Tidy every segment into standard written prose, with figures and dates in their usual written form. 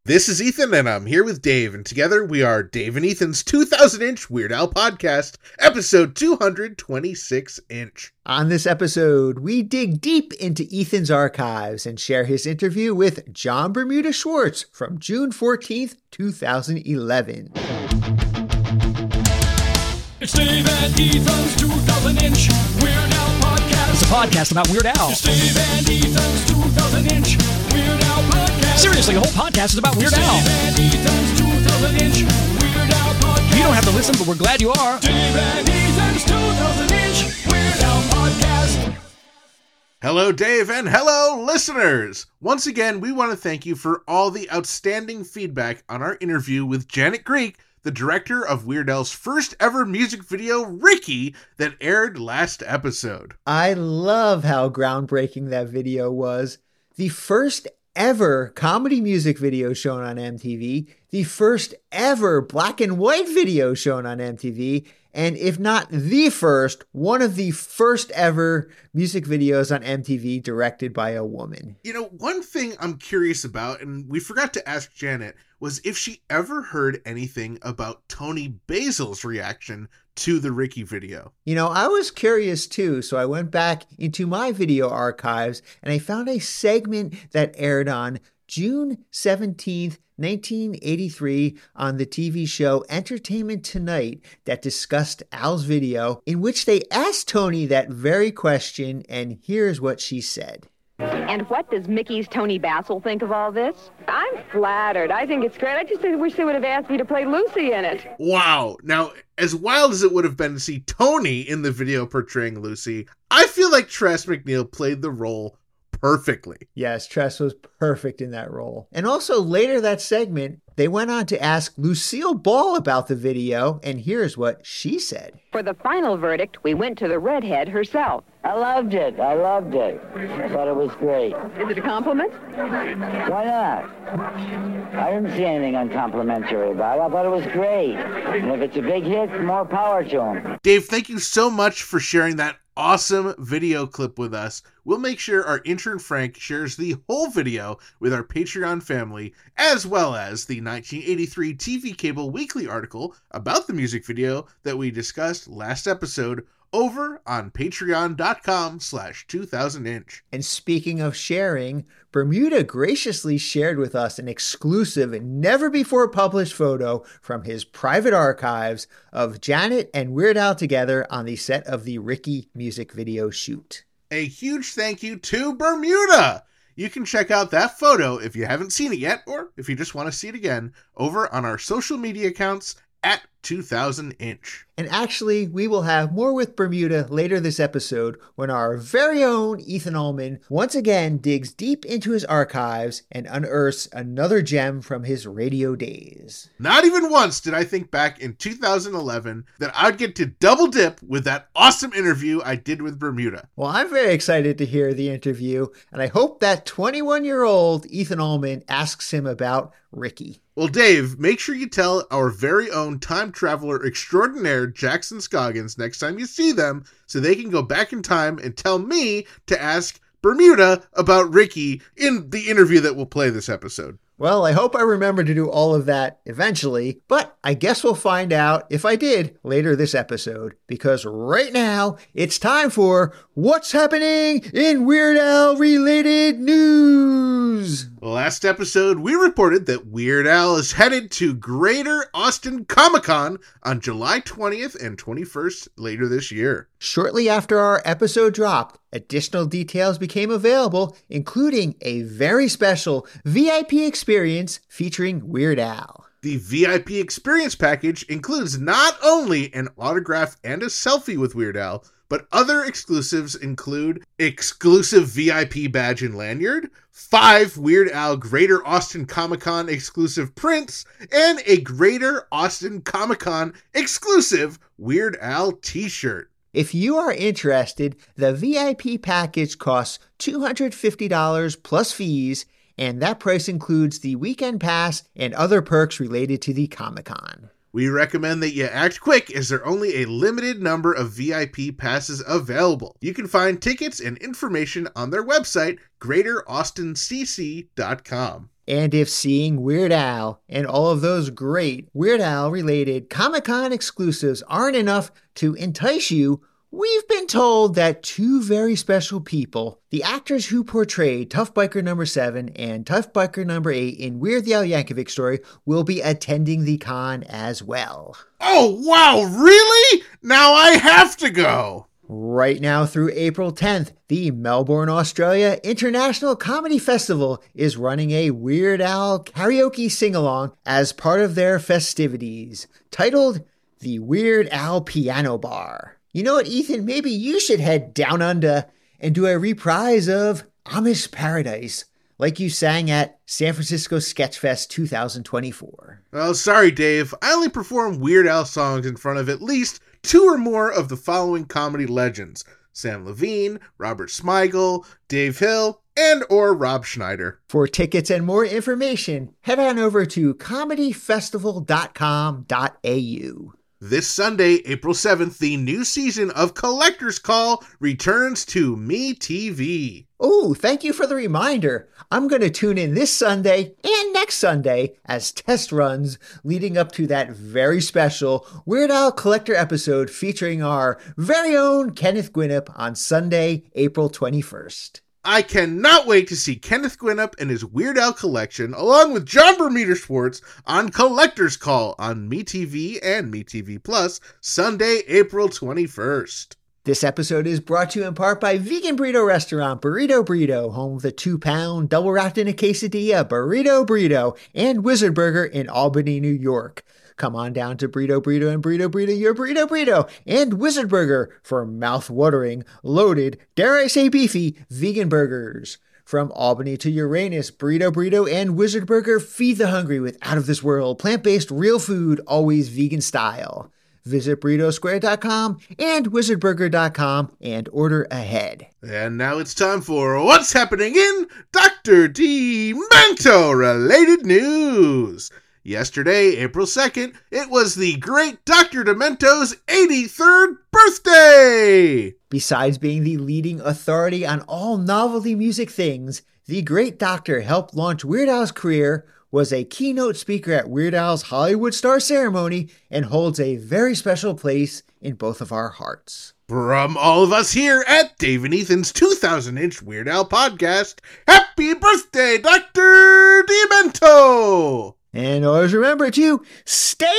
This is Ethan, and I'm here with Dave, and together we are Dave and Ethan's 2000-inch Weird Al podcast, episode 226-inch. On this episode, we dig deep into Ethan's archives and share his interview with John Bermuda Schwartz from June 14th, 2011. It's Dave and Ethan's 2000-inch Weird Al podcast. It's a podcast about Weird Al. It's Dave and Ethan's 2000-inch Weird Al podcast. Seriously, the whole podcast is about Weird Dave Al. and Ethan's 2000-inch Weird Al podcast. You don't have to listen, but we're glad you are. Dave and Ethan's 2000-inch Weird Al podcast. Hello, Dave, and hello, listeners! Once again, we want to thank you for all the outstanding feedback on our interview with Janet Greek, the director of Weird Al's first ever music video, Ricky, that aired last episode. I love how groundbreaking that video was. The first ever comedy music video shown on MTV, the first ever black and white video shown on MTV, and if not the first, one of the first ever music videos on MTV directed by a woman. You know, one thing I'm curious about, and we forgot to ask Janet, was if she ever heard anything about Toni Basil's reaction to the Ricky video. You know, I was curious too, so I went back into my video archives and I found a segment that aired on June 17th, 1983 on the TV show Entertainment Tonight that discussed Al's video, in which they asked Toni that very question, and here's what she said. And what does Mickey's Toni Basil think of all this? I'm flattered. I think it's great. I just wish they would have asked me to play Lucy in it. Wow. Now, as wild as it would have been to see Toni in the video portraying Lucy, I feel like Tress MacNeille played the role perfectly. Yes, Tress was perfect in that role. And also later that segment, they went on to ask Lucille Ball about the video, and here's what she said. For the final verdict, we went to the redhead herself. I loved it. I thought it was great. Is it a compliment? Why not? I didn't see anything uncomplimentary about it. I thought it was great. And if it's a big hit, more power to him. Dave, thank you so much for sharing that awesome video clip with us. We'll make sure our intern Frank shares the whole video with our Patreon family, as well as the 1983 TV Cable Weekly article about the music video that we discussed last episode over on patreon.com/2000inch. And speaking of sharing, Bermuda graciously shared with us an exclusive and never before published photo from his private archives of Janet and Weird Al together on the set of the Ricky music video shoot. A huge thank you to Bermuda! You can check out that photo if you haven't seen it yet, or if you just want to see it again, over on our social media accounts at 2000inch. And actually, we will have more with Bermuda later this episode when our very own Ethan Ullman once again digs deep into his archives and unearths another gem from his radio days. Not even once did I think back in 2011 that I'd get to double dip with that awesome interview I did with Bermuda. Well, I'm very excited to hear the interview, and I hope that 21-year-old Ethan Ullman asks him about Ricky. Well, Dave, make sure you tell our very own time traveler extraordinaire Jackson Scoggins next time you see them so they can go back in time and tell me to ask Bermuda about Ricky in the interview that will play this episode. Well, I hope I remember to do all of that eventually, but I guess we'll find out if I did later this episode, because right now it's time for What's Happening in Weird Al related news. Last episode, we reported that Weird Al is headed to Greater Austin Comic-Con on July 20th and 21st later this year. Shortly after our episode dropped, additional details became available, including a very special VIP experience featuring Weird Al. The VIP experience package includes not only an autograph and a selfie with Weird Al, but other exclusives include exclusive VIP badge and lanyard, 5 Weird Al Greater Austin Comic-Con exclusive prints, and a Greater Austin Comic-Con exclusive Weird Al t-shirt. If you are interested, the VIP package costs $250 plus fees, and that price includes the weekend pass and other perks related to the Comic-Con. We recommend that you act quick as there are only a limited number of VIP passes available. You can find tickets and information on their website, greateraustincc.com. And if seeing Weird Al and all of those great Weird Al-related Comic-Con exclusives aren't enough to entice you, we've been told that two very special people, the actors who portrayed Tough Biker number 7 and Tough Biker number 8 in Weird the Al Yankovic Story, will be attending the con as well. Oh, wow, really? Now I have to go. Right now through April 10th, the Melbourne, Australia International Comedy Festival is running a Weird Al karaoke sing-along as part of their festivities, titled the Weird Al Piano Bar. You know what, Ethan? Maybe you should head down under and do a reprise of Amish Paradise, like you sang at San Francisco Sketchfest 2024. Oh, sorry, Dave. I only perform Weird Al songs in front of at least 2 or more of the following comedy legends: Sam Levine, Robert Smigel, Dave Hill, and or Rob Schneider. For tickets and more information, head on over to comedyfestival.com.au. This Sunday, April 7th, the new season of Collector's Call returns to MeTV. Oh, thank you for the reminder. I'm going to tune in this Sunday and next Sunday as test runs leading up to that very special Weird Al Collector episode featuring our very own Kenneth Gwinnett on Sunday, April 21st. I cannot wait to see Kenneth Gwinnett and his Weird Al collection, along with John Bermuda Schwartz, on Collector's Call on MeTV and MeTV Plus, Sunday, April 21st. This episode is brought to you in part by vegan burrito restaurant Burrito Burrito, home of the 2-pound, double wrapped in a quesadilla Burrito Burrito, and Wizard Burger in Albany, New York. Come on down to Burrito Burrito and Burrito Burrito, your Burrito Burrito, and Wizard Burger for mouth-watering, loaded, dare I say beefy, vegan burgers. From Albany to Uranus, Burrito Burrito and Wizard Burger feed the hungry with out-of-this-world, plant-based, real food, always vegan style. Visit burritosquare.com and wizardburger.com and order ahead. And now it's time for What's Happening in Dr. Demento-related news. Yesterday, April 2nd, it was the great Dr. Demento's 83rd birthday! Besides being the leading authority on all novelty music things, the great doctor helped launch Weird Al's career, was a keynote speaker at Weird Al's Hollywood Star ceremony, and holds a very special place in both of our hearts. From all of us here at Dave and Ethan's 2,000-inch Weird Al podcast, happy birthday, Dr. Demento! And always remember to stay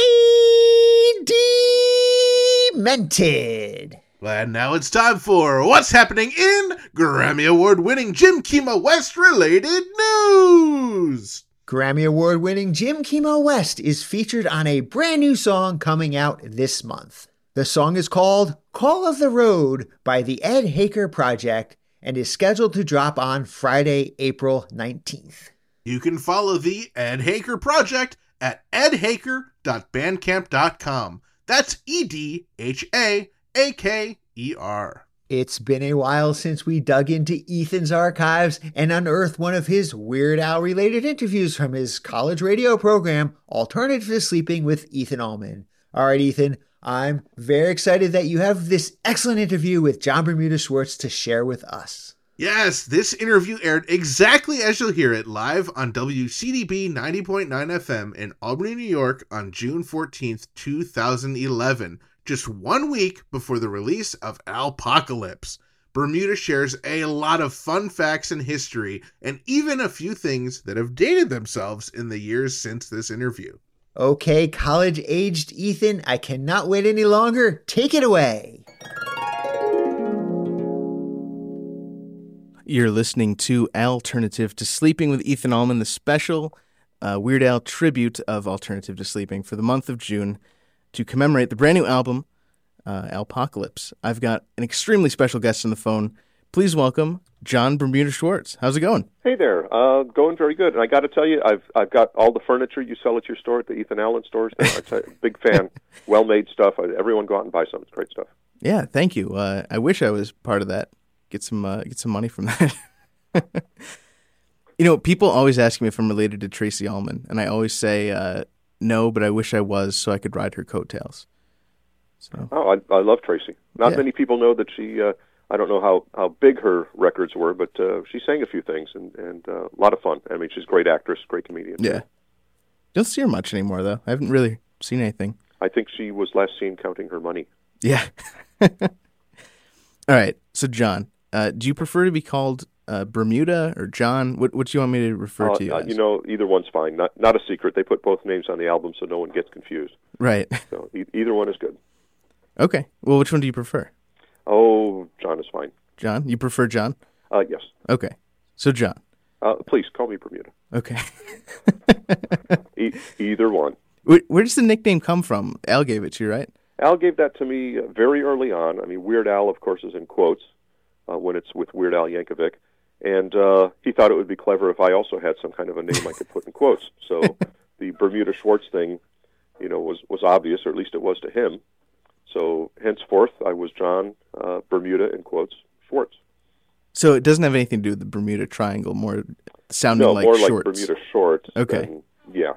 demented. And now it's time for What's Happening in Grammy Award-winning Jim Kimo West-related news! Grammy Award-winning Jim Kimo West is featured on a brand new song coming out this month. The song is called Call of the Road by the Ed Haker Project and is scheduled to drop on Friday, April 19th. You can follow the Ed Haker Project at edhaker.bandcamp.com. That's EDHAAKER. It's been a while since we dug into Ethan's archives and unearthed one of his Weird Al-related interviews from his college radio program, Alternative to Sleeping with Ethan Allman. All right, Ethan, I'm very excited that you have this excellent interview with John Bermuda Schwartz to share with us. Yes, this interview aired exactly as you'll hear it live on WCDB 90.9 FM in Albany, New York on June 14th, 2011, just 1 week before the release of Alpocalypse. Bermuda shares a lot of fun facts and history, and even a few things that have dated themselves in the years since this interview. Okay, college-aged Ethan, I cannot wait any longer. Take it away. You're listening to Alternative to Sleeping with Ethan Allman, the special Weird Al tribute of Alternative to Sleeping for the month of June to commemorate the brand new album, Alpocalypse. I've got an extremely special guest on the phone. Please welcome John Bermuda Schwartz. How's it going? Hey there. Going very good. And I got to tell you, I've got all the furniture you sell at your store, at the Ethan Allen stores. Big fan. Well-made stuff. Everyone go out and buy some. It's great stuff. Yeah, thank you. I wish I was part of that. Get some money from that. You know, people always ask me if I'm related to Tracy Ullman, and I always say no, but I wish I was so I could ride her coattails. So. Oh, I love Tracy. Not many people know that she I don't know how big her records were, but she sang a few things, and a lot of fun. I mean, she's a great actress, great comedian. Yeah. Don't see her much anymore, though. I haven't really seen anything. I think she was last seen counting her money. Yeah. All right. So, John, do you prefer to be called Bermuda or John? What do you want me to refer to you as? Either one's fine. Not a secret. They put both names on the album so no one gets confused. Right. So either one is good. Okay. Well, which one do you prefer? Oh, John is fine. John? You prefer John? Yes. Okay. So, John. Please, call me Bermuda. Okay. Either one. Where does the nickname come from? Al gave it to you, right? Al gave that to me very early on. I mean, Weird Al, of course, is in quotes when it's with Weird Al Yankovic. And he thought it would be clever if I also had some kind of a name I could put in quotes. So the Bermuda Schwartz thing, was obvious, or at least it was to him. So henceforth, I was John Bermuda, in quotes, Schwartz. So it doesn't have anything to do with the Bermuda Triangle, more sounding like more shorts. like Bermuda Shorts. Okay. Yeah.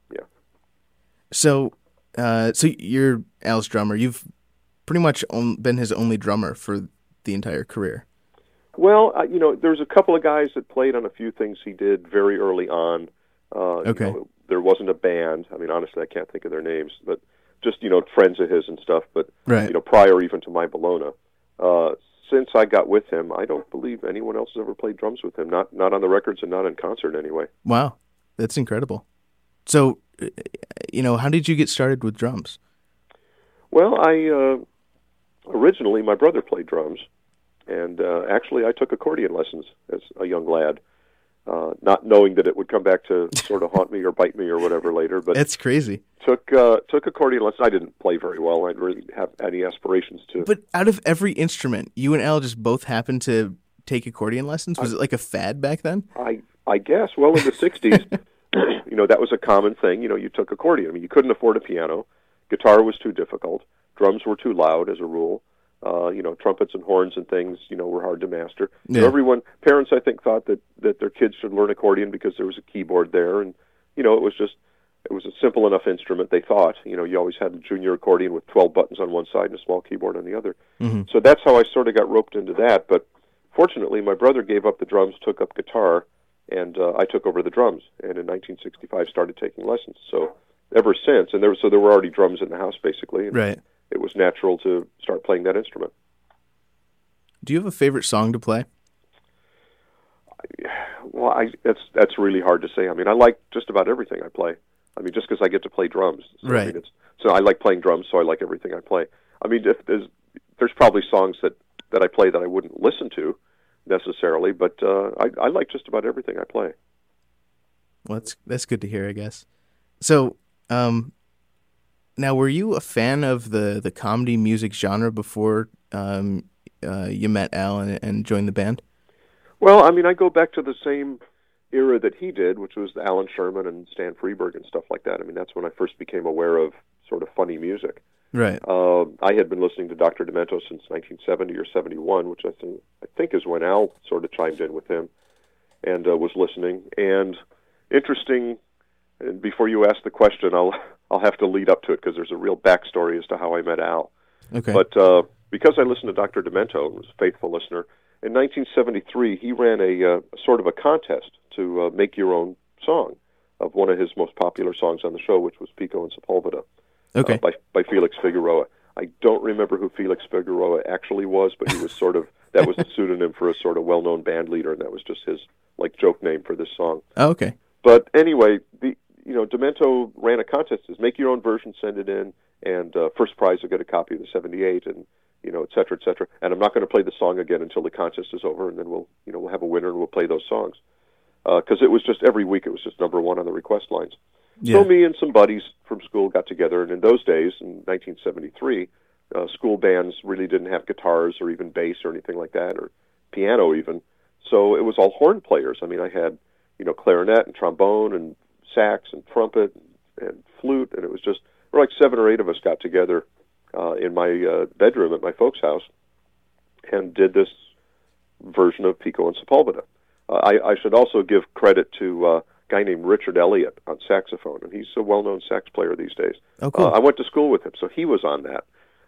So you're Al's drummer. You've pretty much been his only drummer for the entire career. Well, there's a couple of guys that played on a few things he did very early on. Okay. There wasn't a band. I mean, honestly, I can't think of their names, but just, friends of his and stuff. But, right. Prior even to My Bologna. Since I got with him, I don't believe anyone else has ever played drums with him. Not on the records and not in concert anyway. Wow. That's incredible. So, how did you get started with drums? Well, originally my brother played drums, and actually I took accordion lessons as a young lad, not knowing that it would come back to sort of haunt me or bite me or whatever later. But that's crazy. Took accordion lessons. I didn't play very well. I didn't really have any aspirations to. But out of every instrument, you and Al just both happened to take accordion lessons? Was it like a fad back then? I guess. Well, in the 60s, that was a common thing. You took accordion. I mean, you couldn't afford a piano. Guitar was too difficult. Drums were too loud as a rule. Trumpets and horns and things, were hard to master. Yeah. Parents, I think, thought that their kids should learn accordion because there was a keyboard there. And, it was a simple enough instrument, they thought. You always had a junior accordion with 12 buttons on one side and a small keyboard on the other. Mm-hmm. So that's how I sort of got roped into that. But fortunately, my brother gave up the drums, took up guitar, and I took over the drums. And in 1965, started taking lessons. So ever since, and there were already drums in the house, basically. And right. It was natural to start playing that instrument. Do you have a favorite song to play? Well, that's really hard to say. I mean, I like just about everything I play. I mean, just because I get to play drums. So, right. I mean, so I like playing drums, so I like everything I play. I mean, if there's probably songs that I play that I wouldn't listen to necessarily, but I like just about everything I play. Well, that's good to hear, I guess. So, now, were you a fan of the comedy music genre before you met Al and joined the band? Well, I mean, I go back to the same era that he did, which was Alan Sherman and Stan Freberg and stuff like that. I mean, that's when I first became aware of sort of funny music. Right. I had been listening to Dr. Demento since 1970 or 71, which I think is when Al sort of chimed in with him and was listening. And interesting, and before you ask the question, I'll have to lead up to it because there's a real backstory as to how I met Al. Okay. But because I listened to Dr. Demento and was a faithful listener, in 1973 he ran a sort of a contest to make your own song of one of his most popular songs on the show, which was Pico and Sepulveda. Okay. By Felix Figueroa. I don't remember who Felix Figueroa actually was, but he was that was the pseudonym for a sort of well-known band leader, and that was just his joke name for this song. Oh, okay. But anyway, Demento ran a contest, says make your own version, send it in, and first prize will get a copy of the 78, and et cetera, et cetera. And I'm not going to play the song again until the contest is over, and then we'll have a winner and we'll play those songs. Because it was just every week it was just number one on the request lines. Yeah. So me and some buddies from school got together, and in those days, in 1973, school bands really didn't have guitars or even bass or anything like that, or piano even. So it was all horn players. I mean, I had, clarinet and trombone and sax and trumpet and flute, and it was just, like 7 or 8 of us got together in my bedroom at my folks' house and did this version of Pico and Sepulveda. I should also give credit to a guy named Richard Elliott on saxophone, and he's a well-known sax player these days. Oh, cool. I went to school with him, so he was on that.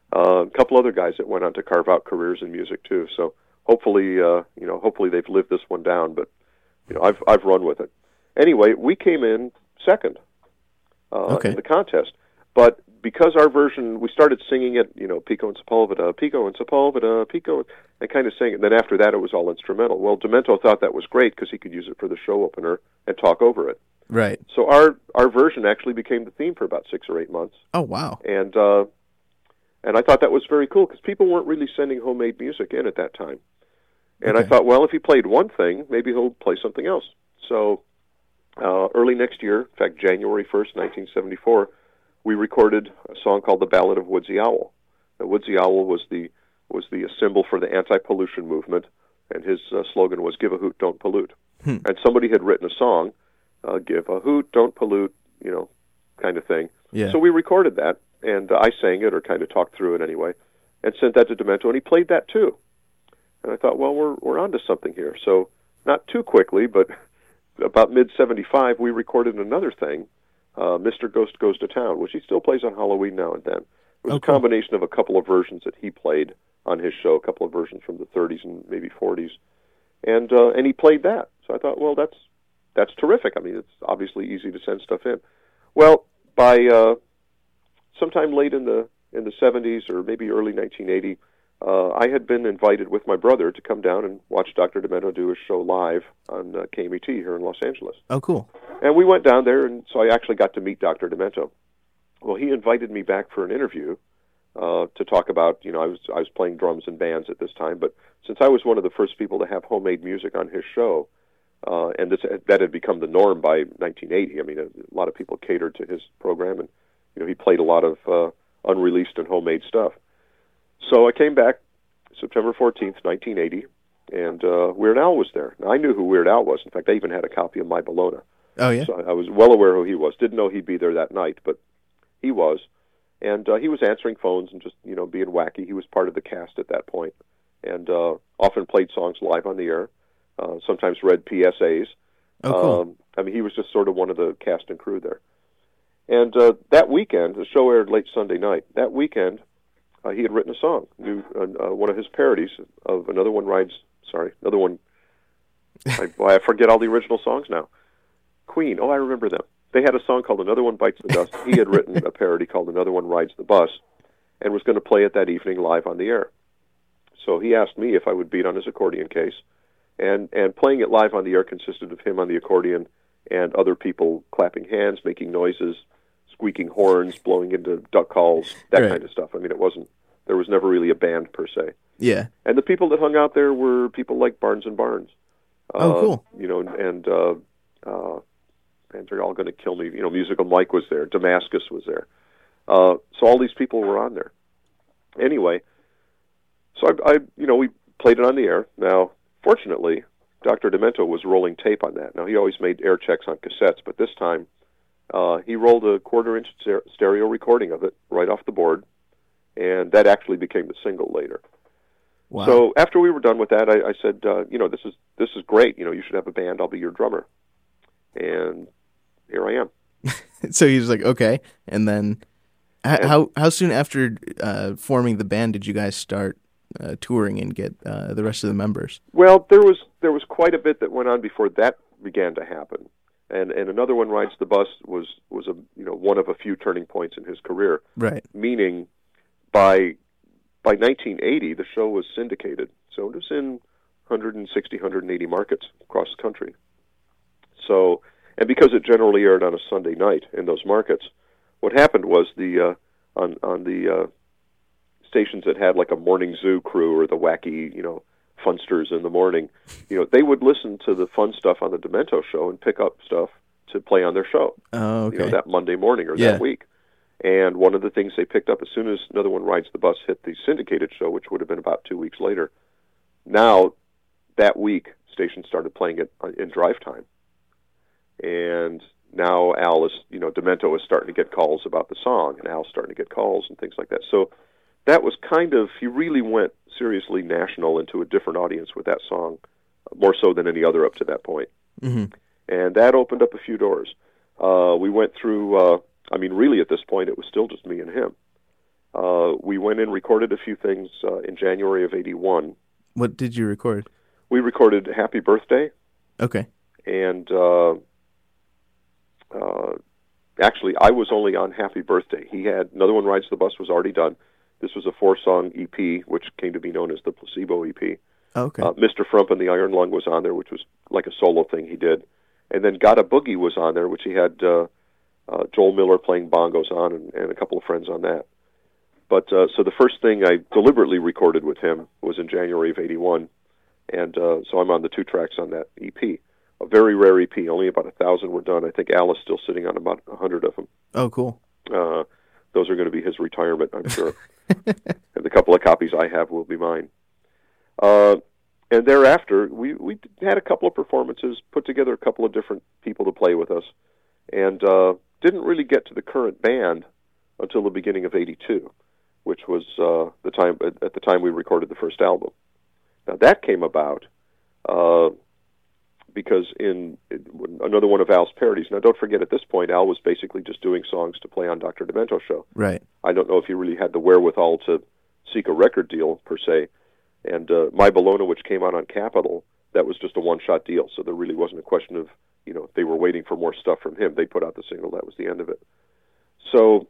A couple other guys that went on to carve out careers in music too. So hopefully, hopefully they've lived this one down. But I've run with it. Anyway, we came in second in the contest, but because our version, we started singing it, Pico and Sepulveda, Pico and Sepulveda, Pico, and kind of sang it. And then after that, it was all instrumental. Well, Demento thought that was great because he could use it for the show opener and talk over it. Right. So our version actually became the theme for about 6 or 8 months. Oh, wow. And I thought that was very cool because people weren't really sending homemade music in at that time. And I thought, well, if he played one thing, maybe he'll play something else. So early next year, in fact, January 1st, 1974, we recorded a song called The Ballad of Woodsy Owl. Now, Woodsy Owl was the symbol for the anti-pollution movement, and his slogan was "Give a hoot, don't pollute." And somebody had written a song, "Give a hoot, don't pollute," kind of thing. Yeah. So we recorded that, and I sang it, or kind of talked through it anyway, and sent that to Demento, and he played that too. And I thought, well, we're onto something here. So not too quickly, but about mid-75, we recorded another thing, Mr. Ghost Goes to Town, which he still plays on Halloween now and then. It was a combination of a couple of versions that he played on his show, a couple of versions from the 30s and maybe 40s, and he played that. So I thought, well, that's terrific. I mean, it's obviously easy to send stuff in. Well, by sometime late in the 70s or maybe early 1980, I had been invited with my brother to come down and watch Dr. Demento do his show live on KMET here in Los Angeles. Oh, cool. And we went down there, and so I actually got to meet Dr. Demento. Well, he invited me back for an interview to talk about, I was playing drums in bands at this time, but since I was one of the first people to have homemade music on his show, and that had become the norm by 1980. I mean, a lot of people catered to his program, and he played a lot of unreleased and homemade stuff. So I came back September 14th, 1980, and Weird Al was there. Now, I knew who Weird Al was. In fact, I even had a copy of My Bologna. Oh, yeah? So I was well aware who he was. Didn't know he'd be there that night, but he was. And he was answering phones and just, being wacky. He was part of the cast at that point, and often played songs live on the air, sometimes read PSAs. Oh, cool. I mean, he was just sort of one of the cast and crew there. And that weekend, the show aired late Sunday night. That weekend, he had written a song, one of his parodies of Another One. I forget all the original songs now. Queen. Oh, I remember them. They had a song called Another One Bites the Dust. He had written a parody called Another One Rides the Bus, and was going to play it that evening live on the air. So he asked me if I would beat on his accordion case, and playing it live on the air consisted of him on the accordion and other people clapping hands, making noises, squeaking horns, blowing into duck calls, that kind of stuff. I mean, there was never really a band per se. Yeah. And the people that hung out there were people like Barnes and Barnes. Oh, cool. And they're all going to kill me. Musical Mike was there. Damascus was there. So all these people were on there. Anyway, so we played it on the air. Now, fortunately, Dr. Demento was rolling tape on that. Now, he always made air checks on cassettes, but this time he rolled a quarter-inch stereo recording of it right off the board, and that actually became the single later. Wow. So after we were done with that, I said, this is great. You should have a band. I'll be your drummer. And here I am. So he was like, okay. And then how soon after forming the band did you guys start touring and get the rest of the members? Well, there was quite a bit that went on before that began to happen. And Another One Rides the Bus was a one of a few turning points in his career. Right. Meaning by 1980 the show was syndicated. So it was in 160, 180 markets across the country. So, and because it generally aired on a Sunday night in those markets, what happened was on the stations that had like a morning zoo crew or the wacky, funsters in the morning, they would listen to the fun stuff on the Demento show and pick up stuff to play on their show. Oh, okay. That Monday morning or that week. And one of the things they picked up as soon as Another One Rides the Bus hit the syndicated show, which would have been about 2 weeks later, now that week stations started playing it in drive time. And now Al is, Demento is starting to get calls about the song, and Al's starting to get calls and things like that. So that was he really went seriously national into a different audience with that song, more so than any other up to that point. Mm-hmm. And that opened up a few doors. We went through, really at this point it was still just me and him. We went in, recorded a few things in January of '81. What did you record? We recorded Happy Birthday, Okay. and actually, I was only on Happy Birthday. He had Another One Rides the Bus was already done. This was a 4-song EP, which came to be known as the Placebo EP. Okay. Mr. Frump and the Iron Lung was on there, which was like a solo thing he did. And then Gotta Boogie was on there, which he had Joel Miller playing bongos on and a couple of friends on that. But so the first thing I deliberately recorded with him was in January of '81, and so I'm on the 2 tracks on that EP. A very rare EP. Only about 1,000 were done. I think Al is still sitting on about 100 of them. Oh, cool. Those are going to be his retirement, I'm sure. And the couple of copies I have will be mine. And thereafter, we had a couple of performances, put together a couple of different people to play with us, and didn't really get to the current band until the beginning of '82, which was the time we recorded the first album. Now that came about because in another one of Al's parodies. Now don't forget, at this point, Al was basically just doing songs to play on Dr. Demento show. Right. I don't know if he really had the wherewithal to seek a record deal per se. And My Bologna, which came out on Capitol, that was just a one-shot deal. So there really wasn't a question of, if they were waiting for more stuff from him. They put out the single. That was the end of it. So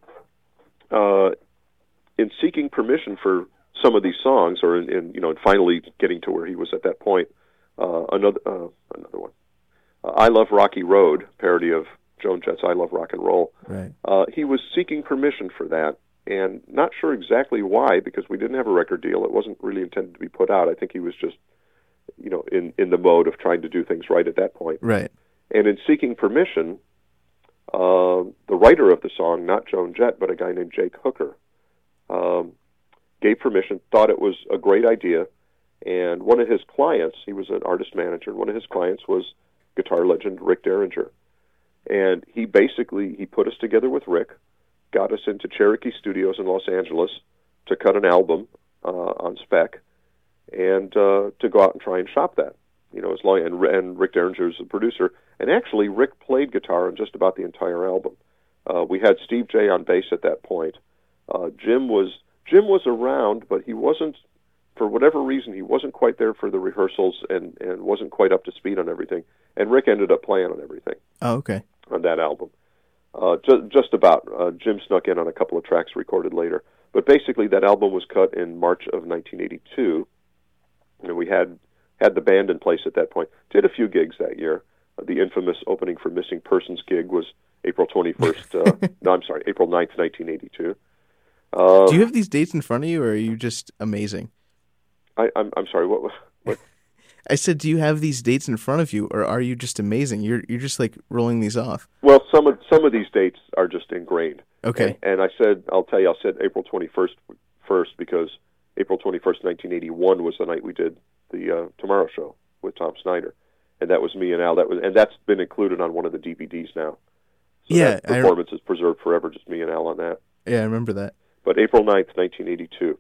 in seeking permission for some of these songs, or in finally getting to where he was at that point, another one, I Love Rocky Road, parody of Joan Jett's I Love Rock and Roll. Right. He was seeking permission for that, and not sure exactly why, because we didn't have a record deal. It wasn't really intended to be put out. I think he was just, in the mode of trying to do things right at that point. Right. And in seeking permission, the writer of the song, not Joan Jett, but a guy named Jake Hooker, gave permission, thought it was a great idea, and one of his clients, he was an artist manager, and one of his clients was guitar legend Rick Derringer. And he put us together with Rick, got us into Cherokee Studios in Los Angeles to cut an album on spec, and to go out and try and shop that. And Rick Derringer was the producer, and actually Rick played guitar on just about the entire album. We had Steve J on bass at that point. Jim was around, but he wasn't, for whatever reason, he wasn't quite there for the rehearsals and wasn't quite up to speed on everything. And Rick ended up playing on everything. Oh, okay. On that album. Just about. Jim snuck in on a couple of tracks recorded later. But basically, that album was cut in March of 1982, and we had the band in place at that point. Did a few gigs that year. The infamous opening for Missing Persons gig was April 21st. April 9th, 1982. Do you have these dates in front of you, or are you just amazing? I'm sorry. What? I said, do you have these dates in front of you, or are you just amazing? You're just like rolling these off. Well, some of these dates are just ingrained. Okay. And I said April 21st first because April 21st, 1981 was the night we did the Tomorrow Show with Tom Snyder, and that was me and Al. That's been included on one of the DVDs now. So yeah, that performance is preserved forever. Just me and Al on that. Yeah, I remember that. But April 9th, 1982,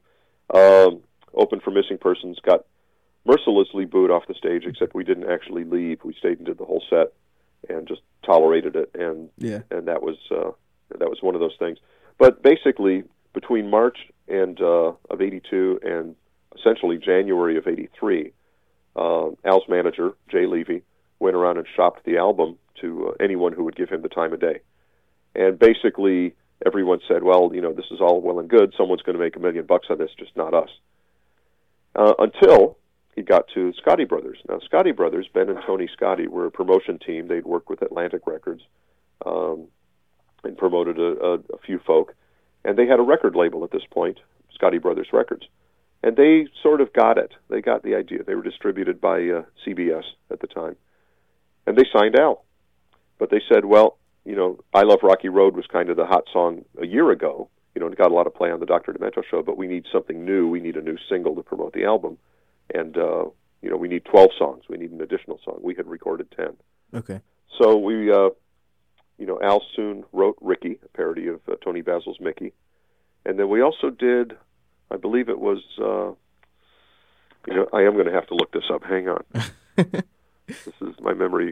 opened for Missing Persons, got mercilessly booed off the stage, except we didn't actually leave. We stayed and did the whole set and just tolerated it, and that was one of those things. But basically, between March of '82 and essentially January of '83, Al's manager, Jay Levy, went around and shopped the album to anyone who would give him the time of day. And basically, everyone said, well, this is all well and good. Someone's going to make $1 million on this, just not us. Until he got to Scotti Brothers. Now, Scotti Brothers, Ben and Tony Scotti, were a promotion team. They'd worked with Atlantic Records and promoted a few folk. And they had a record label at this point, Scotti Brothers Records. And they sort of got it. They got the idea. They were distributed by CBS at the time. And they signed Al. But they said, well, I Love Rocky Road was kind of the hot song a year ago. It got a lot of play on the Dr. Demento show, but we need something new. We need a new single to promote the album. And, we need 12 songs. We need an additional song. We had recorded 10. Okay. So we, Al soon wrote Ricky, a parody of Tony Basil's Mickey. And then we also did, I believe it was, I am going to have to look this up. Hang on. This is my memory.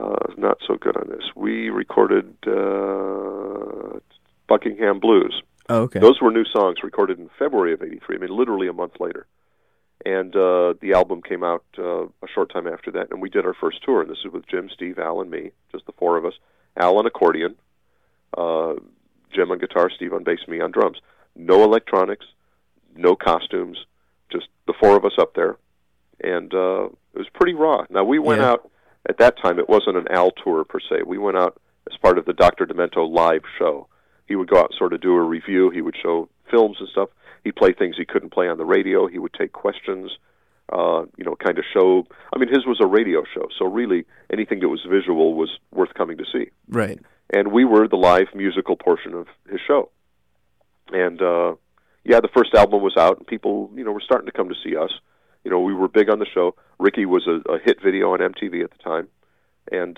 Not so good on this. We recorded Buckingham Blues. Oh, okay. Those were new songs recorded in February of '83. I mean, literally a month later. And the album came out a short time after that, and we did our first tour. And this is with Jim, Steve, Al, and me, just the four of us. Al on accordion, Jim on guitar, Steve on bass, me on drums. No electronics, no costumes, just the four of us up there. And it was pretty raw. Now, we went out, at that time, it wasn't an Al tour per se. We went out as part of the Dr. Demento live show. He would go out and sort of do a review. He would show films and stuff. He'd play things he couldn't play on the radio. He would take questions, kind of show. I mean, his was a radio show, so really anything that was visual was worth coming to see. Right. And we were the live musical portion of his show. And, the first album was out, and people, were starting to come to see us. We were big on the show. Ricky was a hit video on MTV at the time. And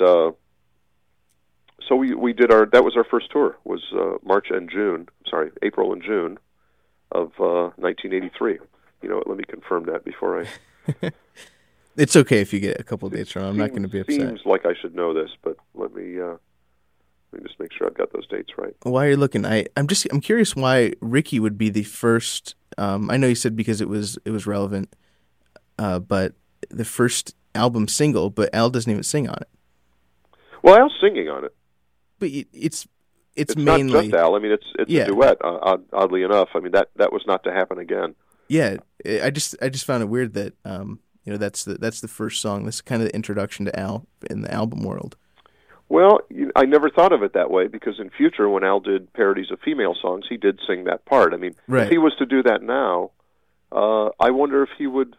so we did that was our first tour, was April and June of 1983. Let me confirm that before I... It's okay if you get a couple of dates wrong. I'm not going to be upset. Seems like I should know this, but let me just make sure I've got those dates right. While you're looking, I'm curious why Ricky would be the first. I know you said because it was relevant, but the first album single, but Al doesn't even sing on it. Well, Al's singing on it, but it's mainly not just Al. I mean, it's a duet. Oddly enough, I mean that was not to happen again. Yeah, I just found it weird that that's the first song. That's kind of the introduction to Al in the album world. Well, I never thought of it that way, because in future, when Al did parodies of female songs, he did sing that part. I mean, if he was to do that now, I wonder if he would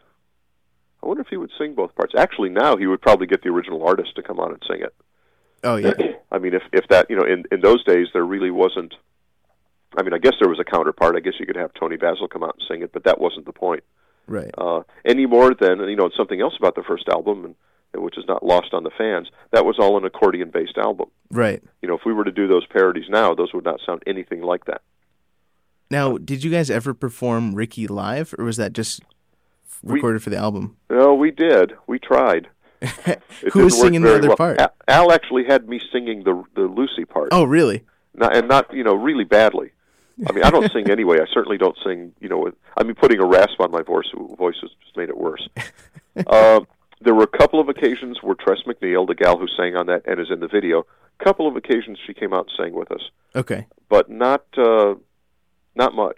sing both parts. Actually, now he would probably get the original artist to come on and sing it. Oh yeah. I mean, if that, in those days there really wasn't. I mean, I guess there was a counterpart. I guess you could have Tony Basil come out and sing it, but that wasn't the point. Right. Any more than something else about the first album, and which is not lost on the fans. That was all an accordion-based album. Right. If we were to do those parodies now, those would not sound anything like that. Now, did you guys ever perform Ricky live, or was that just recorded for the album? No, we did. We tried. Who was singing the other part? Al actually had me singing the Lucy part. Oh, really? Not really badly. I mean, I don't sing anyway. I certainly don't sing, putting a rasp on my voice has just made it worse. There were a couple of occasions where Tress MacNeille, the gal who sang on that and is in the video, a couple of occasions she came out and sang with us. Okay. But not much.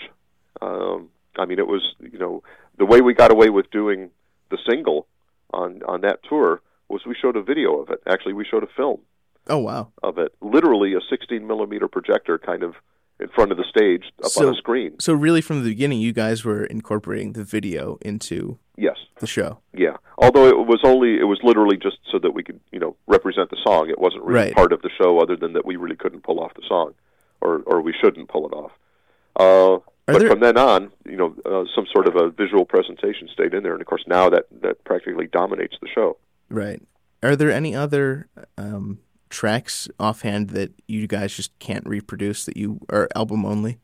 I mean, it was, the way we got away with doing the single on that tour was we showed a video of it. Actually, we showed a film. Oh, wow. Of it. Literally a 16-millimeter projector kind of in front of the stage up on a screen. So really from the beginning, you guys were incorporating the video into the show. Yeah. Although it was literally just so that we could, represent the song. It wasn't really part of the show, other than that we really couldn't pull off the song, or we shouldn't pull it off. But from then on, some sort of a visual presentation stayed in there, and of course now that practically dominates the show. Right. Are there any other tracks offhand that you guys just can't reproduce, that you are album only?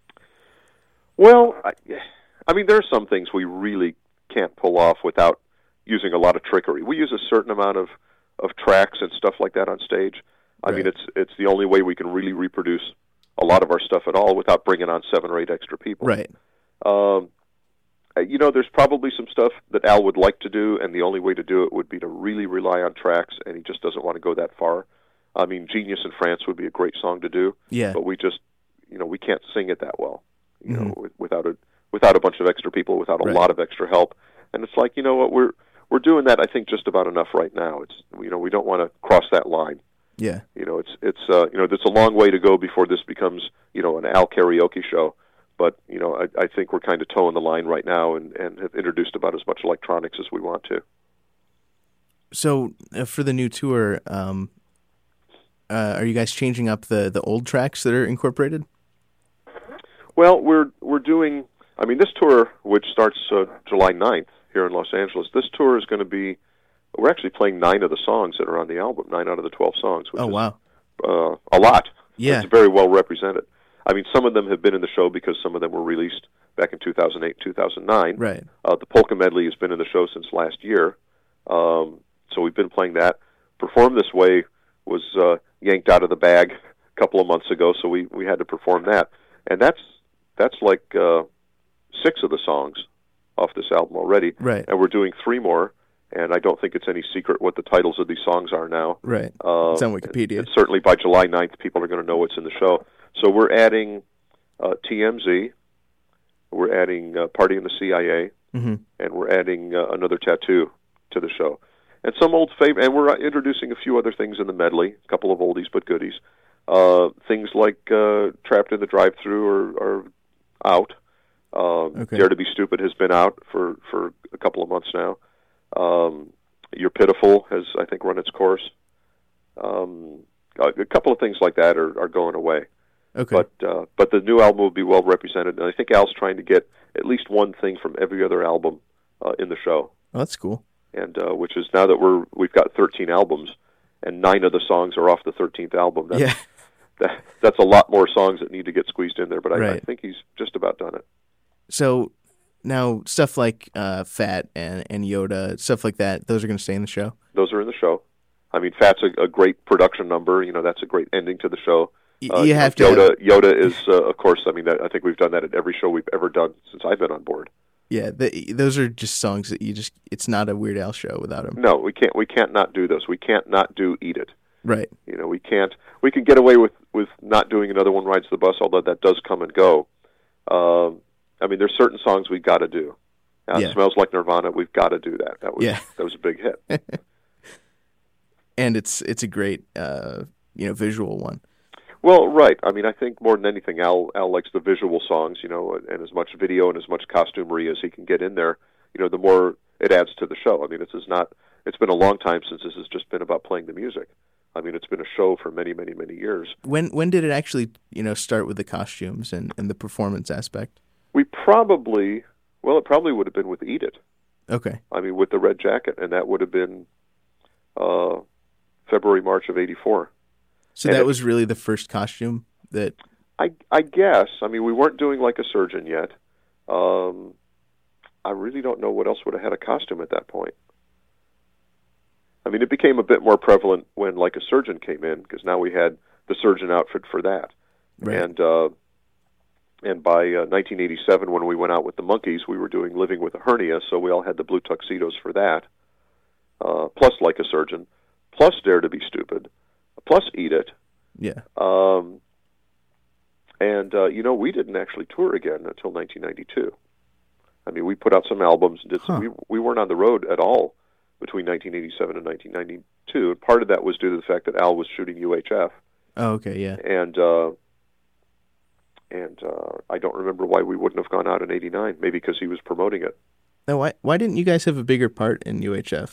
Well, I mean, there are some things we really can't pull off without using a lot of trickery. We use a certain amount of tracks and stuff like that on stage. I mean, it's the only way we can really reproduce a lot of our stuff at all without bringing on 7 or 8 extra people. Right. There's probably some stuff that Al would like to do, and the only way to do it would be to really rely on tracks, and he just doesn't want to go that far. I mean, Genius in France would be a great song to do, but we just, we can't sing it that well, without a bunch of extra people, without a lot of extra help. And it's like, what, we're doing that, I think, just about enough right now. It's, we don't want to cross that line. Yeah. It's a long way to go before this becomes, an Al karaoke show. But, I think we're kind of toeing the line right now and have introduced about as much electronics as we want to. So for the new tour, are you guys changing up the old tracks that are incorporated? Well, we're doing, this tour, which starts July 9th here in Los Angeles, this tour is going to be, we're actually playing 9 of the songs that are on the album, 9 out of the 12 songs, which is a lot. Yeah. It's very well represented. I mean, some of them have been in the show because some of them were released back in 2008, 2009. Right. The Polka Medley has been in the show since last year, so we've been playing that. Perform This Way was yanked out of the bag a couple of months ago, so we had to perform that. And that's that's like 6 of the songs off this album already. Right. And we're doing 3 more, and I don't think it's any secret what the titles of these songs are now. Right. It's on Wikipedia. And certainly by July 9th, people are going to know what's in the show. So we're adding TMZ, we're adding Party in the CIA, and we're adding Another Tattoo to the show. And some old favorite, and we're introducing a few other things in the medley, a couple of oldies but goodies. Things like Trapped in the Drive-Thru are out. Dare to Be Stupid has been out for a couple of months now. You're Pitiful has, I think, run its course. A couple of things like that are going away. Okay. But the new album will be well represented, and I think Al's trying to get at least one thing from every other album in the show. Oh, that's cool. And which is now that we've got 13 albums, and 9 of the songs are off the 13th album. That's a lot more songs that need to get squeezed in there, but I think he's just about done it. So now stuff like Fat and Yoda, stuff like that, those are going to stay in the show? Those are in the show. I mean, Fat's a great production number. That's a great ending to the show. You have to. Yoda is, of course. I mean, I think we've done that at every show we've ever done since I've been on board. Yeah, those are just songs that it's not a Weird Al show without him. No, we can't not do those. We can't not do Eat It. Right. We can get away with not doing Another One Rides the Bus, although that does come and go. I mean, there's certain songs we've got to do. Smells Like Nirvana, we've got to do that. That was a big hit. And it's a great visual one. Well, right. I mean, I think more than anything, Al likes the visual songs, and as much video and as much costumery as he can get in there, the more it adds to the show. I mean, it's been a long time since this has just been about playing the music. I mean, it's been a show for many, many, many years. When did it actually, start with the costumes and the performance aspect? It probably would have been with Eat It. Okay. I mean, with the red jacket, and that would have been February, March of '84. So that was really the first costume that... I guess. I mean, we weren't doing Like a Surgeon yet. I really don't know what else would have had a costume at that point. I mean, it became a bit more prevalent when Like a Surgeon came in, because now we had the surgeon outfit for that. Right. And by 1987, when we went out with the Monkees, we were doing Living with a Hernia, so we all had the blue tuxedos for that, plus Like a Surgeon, plus Dare to Be Stupid, plus Eat It. Yeah. We didn't actually tour again until 1992. I mean, we put out some albums. We weren't on the road at all between 1987 and 1992. And part of that was due to the fact that Al was shooting UHF. Oh, okay, yeah. And I don't remember why we wouldn't have gone out in '89. Maybe because he was promoting it. Now, why didn't you guys have a bigger part in UHF?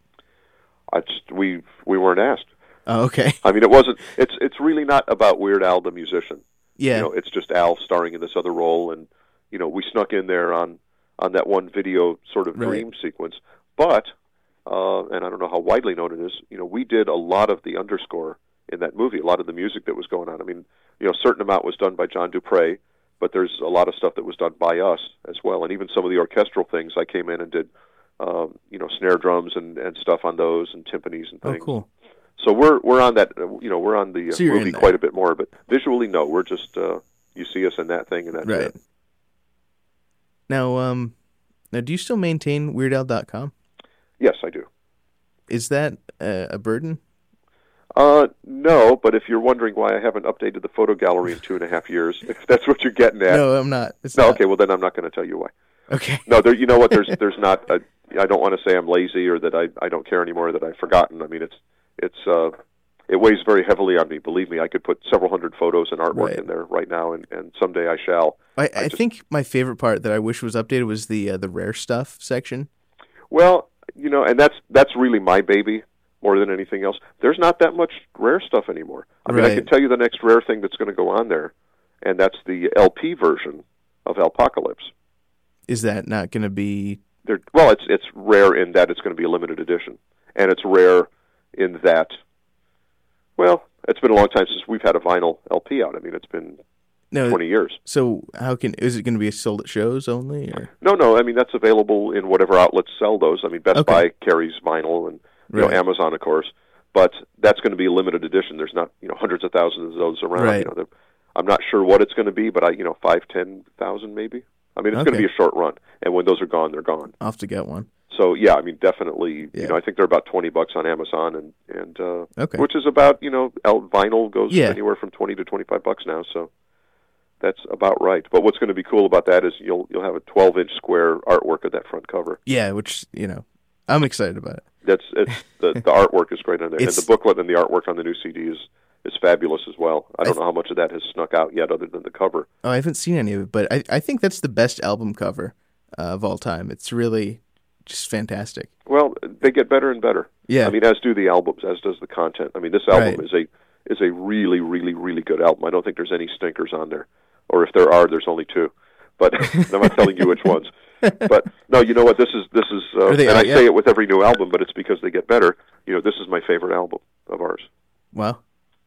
We weren't asked. Oh, okay. I mean, it wasn't. It's really not about Weird Al the musician. Yeah. It's just Al starring in this other role, and we snuck in there on that one video sort of dream sequence. But and I don't know how widely known it is. We did a lot of the underscore in that movie, a lot of the music that was going on. I mean, a certain amount was done by John Dupre, but there's a lot of stuff that was done by us as well, and even some of the orchestral things. I came in and did, snare drums and stuff on those, and timpanis and things. Oh, cool. So we're on that. We're on the movie quite a bit more, but visually, no. We're just you see us in that thing, and that's right. it. Now, do you still maintain WeirdAl.com? Yes, I do. Is that a burden? No, but if you're wondering why I haven't updated the photo gallery in 2.5 years, if that's what you're getting at. No, I'm not. Okay, well then I'm not going to tell you why. Okay. No, you know what? There's not. I don't want to say I'm lazy or that I don't care anymore, that I've forgotten. I mean, it weighs very heavily on me. Believe me, I could put several hundred photos and artwork in there right now, and someday I shall. I think my favorite part that I wish was updated was the rare stuff section. Well, and that's really my baby more than anything else. There's not that much rare stuff anymore. I mean, I can tell you the next rare thing that's going to go on there, and that's the LP version of Alpocalypse. Is that not going to be... Well, it's rare in that it's going to be a limited edition, and it's rare in that, well, it's been a long time since we've had a vinyl LP out. I mean, it's been 20 years. So is it going to be sold at shows only? Or? No. I mean, that's available in whatever outlets sell those. I mean, Best Buy carries vinyl, and Amazon, of course. But that's going to be a limited edition. There's not hundreds of thousands of those around. Right. I'm not sure what it's going to be, but 5,000-10,000 maybe. I mean, it's going to be a short run, and when those are gone, they're gone. I'll have to get one. So yeah, I mean, definitely. Yeah. I think they're about $20 on Amazon, and Okay. which is about vinyl goes Yeah. anywhere from $20 to $25 now. So that's about right. But what's going to be cool about that is you'll have a 12-inch square artwork of that front cover. Yeah, which I'm excited about it. The artwork is great on there, and It's- the booklet and the artwork on the new CD is fabulous as well. I don't know how much of that has snuck out yet, other than the cover. Oh, I haven't seen any of it, but I think that's the best album cover of all time. It's really just fantastic. Well, they get better and better. Yeah. I mean, as do the albums, as does the content. I mean, this album is a really, really, really good album. I don't think there's any stinkers on there, or if there are, there's only two. But I'm not telling you which ones. But no, you know what? This is, Are they and I out yet? say it with every new album, but it's because they get better. This is my favorite album of ours. Wow.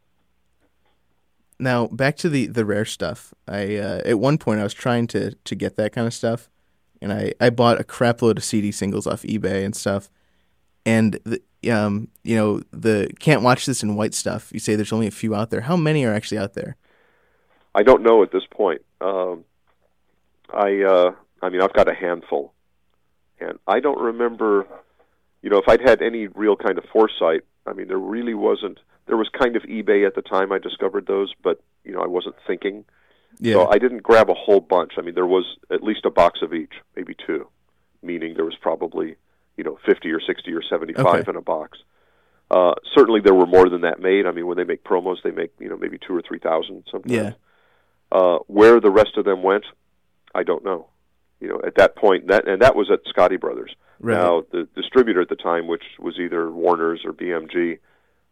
Now back to the rare stuff. I at one point I was trying to get that kind of stuff, and I bought a crap load of CD singles off eBay and stuff. And the Can't Watch This in White stuff. You say there's only a few out there. How many are actually out there? I don't know at this point. I mean, I've got a handful, and I don't remember. If I'd had any real kind of foresight, I mean, there really wasn't. There was kind of eBay at the time I discovered those, but I wasn't thinking. Yeah. So I didn't grab a whole bunch. I mean, there was at least a box of each, maybe two, meaning there was probably 50 or 60 or 75 in a box. Certainly there were more than that made. I mean, when they make promos, they make maybe 2,000 or 3,000 sometimes. Yeah. Where the rest of them went, I don't know. At that point, that was at Scotty Brothers. Right. Now, the distributor at the time, which was either Warner's or BMG,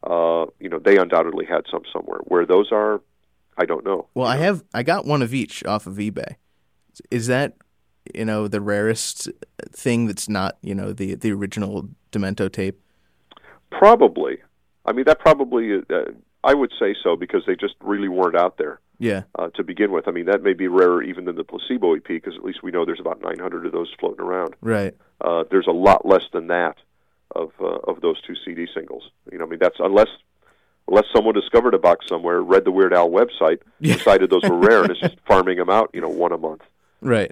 they undoubtedly had some somewhere. Where those are, I don't know. Well, I got one of each off of eBay. Is that the rarest thing that's not the original Demento tape? Probably. I mean, that probably I would say so, because they just really weren't out there. Yeah. To begin with. I mean, that may be rarer even than the Placebo EP, because at least we know there's about 900 of those floating around. Right. There's a lot less than that of those two CD singles. I mean, that's unless someone discovered a box somewhere, read the Weird Al website, decided those were rare, and is just farming them out, one a month. Right.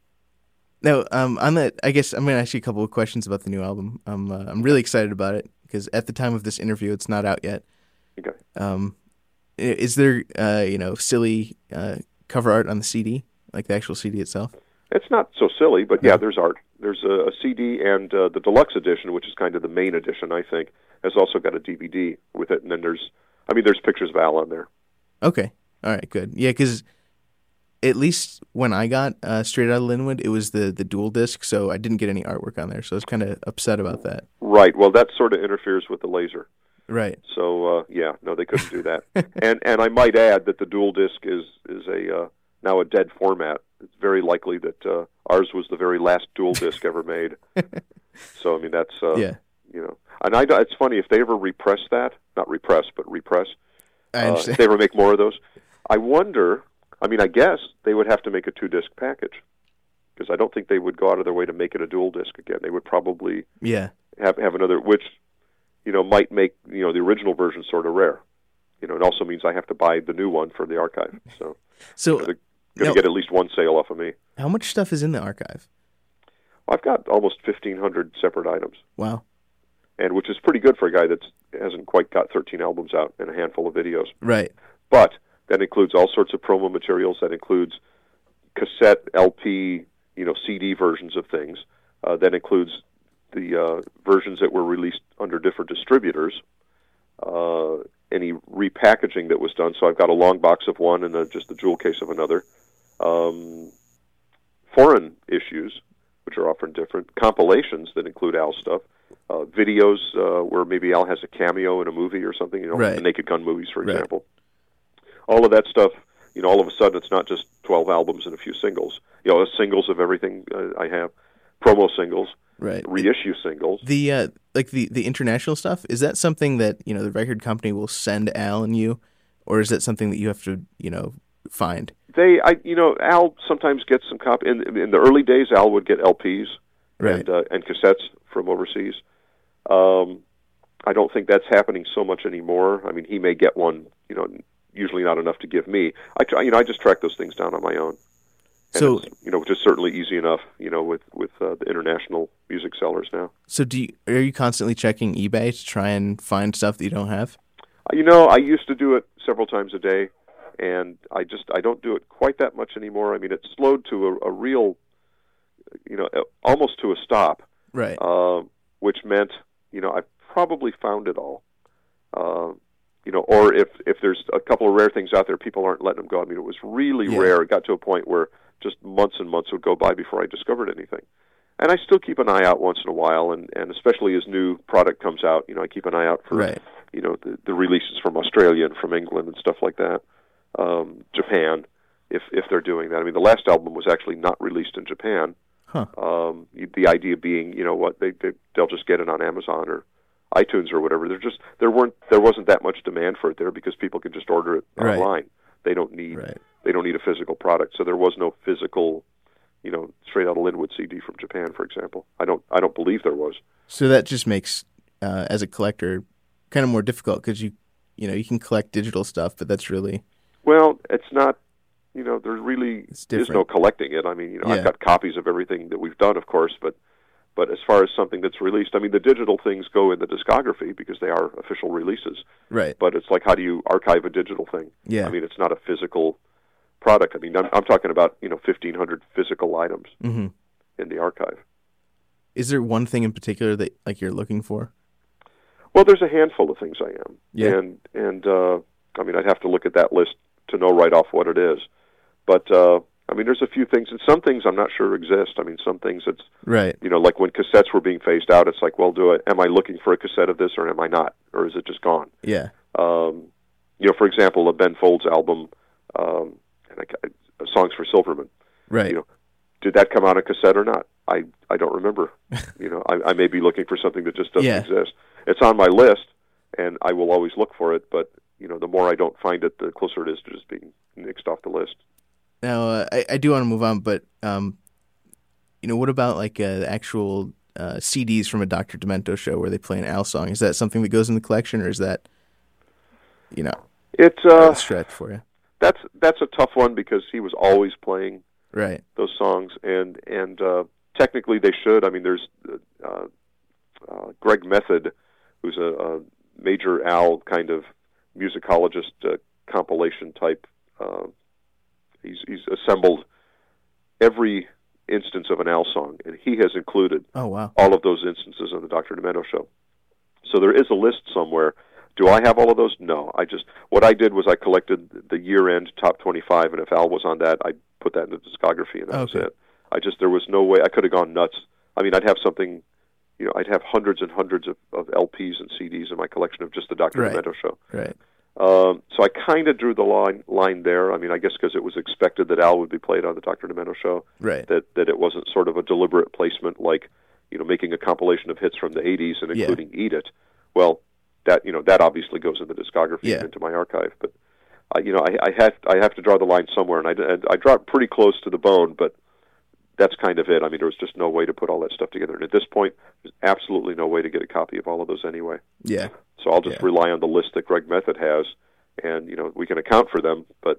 Now, on that, I guess I'm going to ask you a couple of questions about the new album. I'm really excited about it, because at the time of this interview, it's not out yet. Okay. Is there, silly cover art on the CD, like the actual CD itself? It's not so silly, but yeah, there's art. There's a CD, and the deluxe edition, which is kind of the main edition, I think, has also got a DVD with it. And then there's pictures of Al on there. Okay. All right, good. Yeah, because at least when I got Straight Outta Linwood, it was the dual disc, so I didn't get any artwork on there. So I was kind of upset about that. Right. Well, that sort of interferes with the laser. Right. So no, they couldn't do that. and I might add that the dual disc is now a dead format. It's very likely that ours was the very last dual disc ever made. So I mean, that's yeah. And it's funny, if they ever repress that, not repress, but repress. I understand. If they ever make more of those, I wonder. I mean, I guess they would have to make a 2-disc package, because I don't think they would go out of their way to make it a dual disc again. They would probably have another, which might make the original version sort of rare. It also means I have to buy the new one for the archive. So they're going to get at least one sale off of me. How much stuff is in the archive? I've got almost 1,500 separate items. Wow. And which is pretty good for a guy that hasn't quite got 13 albums out and a handful of videos. Right. But that includes all sorts of promo materials. That includes cassette, LP, CD versions of things. That includes the versions that were released under different distributors. Any repackaging that was done. So I've got a long box of one and just the jewel case of another. Foreign issues, which are often different. Compilations that include Al stuff. Videos where maybe Al has a cameo in a movie or something. Right. The Naked Gun movies, for example. All of that stuff. All of a sudden it's not just 12 albums and a few singles. Singles of everything I have. Promo singles. Right. Reissue singles. The the international stuff, is that something that the record company will send Al and you, or is that something that you have to find? Al sometimes gets some copy. In the early days, Al would get LPs Right. and cassettes from overseas. I don't think that's happening so much anymore. I mean, he may get one, usually not enough to give me. I just track those things down on my own. And So, which is certainly easy enough, with the international music sellers now. So are you constantly checking eBay to try and find stuff that you don't have? I used to do it several times a day, and I don't do it quite that much anymore. I mean, it's slowed to a real, almost to a stop. Right. Which meant, I probably found it all. Or if there's a couple of rare things out there, people aren't letting them go. I mean, it was really rare. It got to a point where just months and months would go by before I discovered anything. And I still keep an eye out once in a while, and especially as new product comes out, I keep an eye out for, the releases from Australia and from England and stuff like that. Japan, if they're doing that. I mean, the last album was actually not released in Japan. Huh. The idea being, they'll just get it on Amazon or iTunes or whatever. There wasn't that much demand for it there because people can just order it online. They don't need a physical product. So there was no physical, straight out of Linwood CD from Japan, for example. I don't believe there was. So that just makes, as a collector, kind of more difficult because you can collect digital stuff, but that's really... Well, it's not, there really is no collecting it. I mean, I've got copies of everything that we've done, of course, but as far as something that's released, I mean, the digital things go in the discography because they are official releases. Right. But it's like, how do you archive a digital thing? Yeah. I mean, it's not a physical product. I mean, I'm talking about, 1,500 physical items in the archive. Is there one thing in particular that, you're looking for? Well, there's a handful of things I am. Yeah. And I mean, I'd have to look at that list to know right off what it is. But, I mean, there's a few things, and some things I'm not sure exist. I mean, some things it's, right. Like when cassettes were being phased out, it's like, well, am I looking for a cassette of this or am I not? Or is it just gone? Yeah. For example, the Ben Folds album, Songs for Silverman. Right. Did that come out on cassette or not? I don't remember. I may be looking for something that just doesn't exist. It's on my list, and I will always look for it, but, the more I don't find it, the closer it is to just being nixed off the list. Now, I do want to move on, but, what about, the actual CDs from a Dr. Demento show where they play an Al song? Is that something that goes in the collection, or is that, it's a stretch for you? That's a tough one because he was always playing those songs, and technically they should. I mean, there's Greg Method, who's a major Al kind of musicologist compilation type. He's assembled every instance of an Al song, and he has included all of those instances on the Dr. Demento show. So there is a list somewhere. Do I have all of those? No. What I did was I collected the year-end top 25, and if Al was on that, I put that in the discography, and that was it. There was no way. I could have gone nuts. I mean, I'd have something, I'd have hundreds and hundreds of LPs and CDs in my collection of just the Dr. Demento show. Right. So I kind of drew the line there. I mean, I guess because it was expected that Al would be played on the Dr. Demento show. Right. That it wasn't sort of a deliberate placement like, making a compilation of hits from the 80s and including Eat It. Well, that obviously goes in the discography and into my archive. But, I have to draw the line somewhere, and I draw it pretty close to the bone, but that's kind of it. I mean, there was just no way to put all that stuff together. And at this point, there's absolutely no way to get a copy of all of those anyway. Yeah. So I'll just rely on the list that Greg Method has, and, we can account for them, but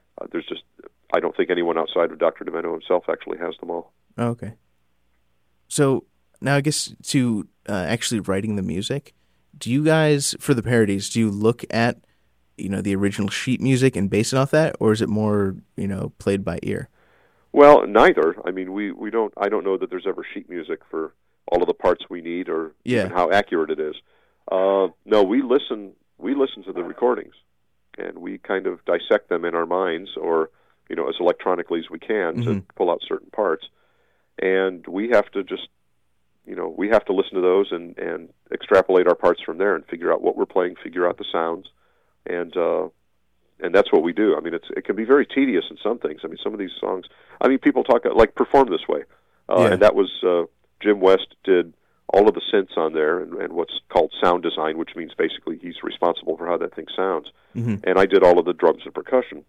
I don't think anyone outside of Dr. Demento himself actually has them all. Okay. So now I guess to actually writing the music, do you guys, for the parodies, do you look at, the original sheet music and base it off that, or is it more, played by ear? Well, neither. I mean, I don't know that there's ever sheet music for all of the parts we need or even how accurate it is. No, we listen to the recordings, and we kind of dissect them in our minds, or as electronically as we can to pull out certain parts. And we have to just, we have to listen to those and extrapolate our parts from there and figure out what we're playing, figure out the sounds, and that's what we do. I mean, it can be very tedious in some things. I mean, some of these songs, people talk like Perform This Way, and that was Jim West did all of the synths on there and what's called sound design, which means basically he's responsible for how that thing sounds. And I did all of the drums and percussion,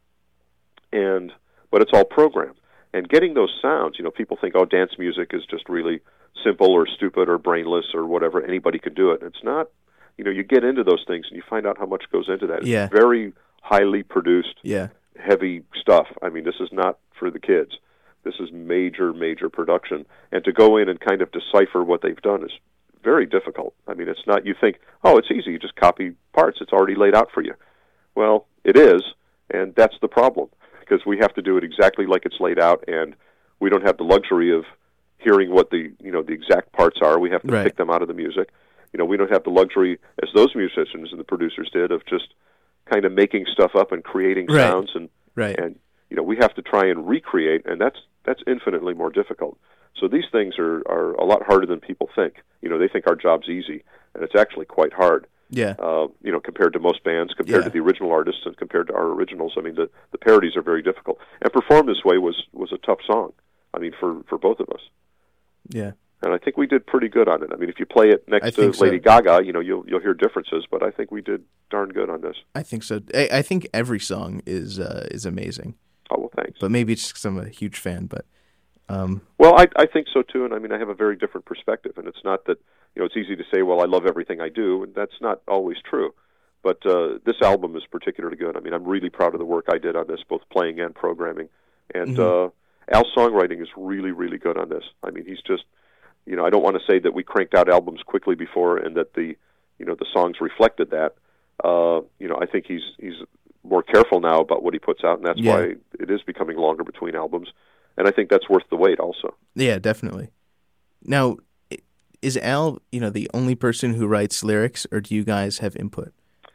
but it's all programmed. And getting those sounds, people think, dance music is just really simple or stupid or brainless or whatever. Anybody could do it. It's not. You get into those things and you find out how much goes into that. It's very highly produced, Yeah. heavy stuff. I mean, this is not for the kids. This is major, major production. And to go in and kind of decipher what they've done is very difficult. I mean, it's not, you think, oh, it's easy, you just copy parts, it's already laid out for you. Well, it is, and that's the problem, because we have to do it exactly like it's laid out, and we don't have the luxury of hearing what the exact parts are. We have to pick them out of the music. We don't have the luxury, as those musicians and the producers did, of just kind of making stuff up and creating sounds, and we have to try and recreate, and that's infinitely more difficult. So these things are a lot harder than people think. They think our job's easy, and it's actually quite hard. Yeah. Compared to most bands, compared to the original artists, and compared to our originals. I mean, the parodies are very difficult. And Perform This Way was a tough song. I mean, for both of us. Yeah. And I think we did pretty good on it. I mean, if you play it next to Lady Gaga, you'll hear differences, but I think we did darn good on this. I think so. I think every song is amazing. Oh, well, thanks. But maybe it's just because I'm a huge fan, but... Well, I think so, too, and I mean, I have a very different perspective, and it's not that, it's easy to say, well, I love everything I do, and that's not always true. But this album is particularly good. I mean, I'm really proud of the work I did on this, both playing and programming. And Al's songwriting is really, really good on this. I mean, he's just, I don't want to say that we cranked out albums quickly before and that the songs reflected that. I think he's more careful now about what he puts out, and that's why it is becoming longer between albums. And I think that's worth the wait also. Yeah, definitely. Now, is Al, the only person who writes lyrics, or do you guys have input?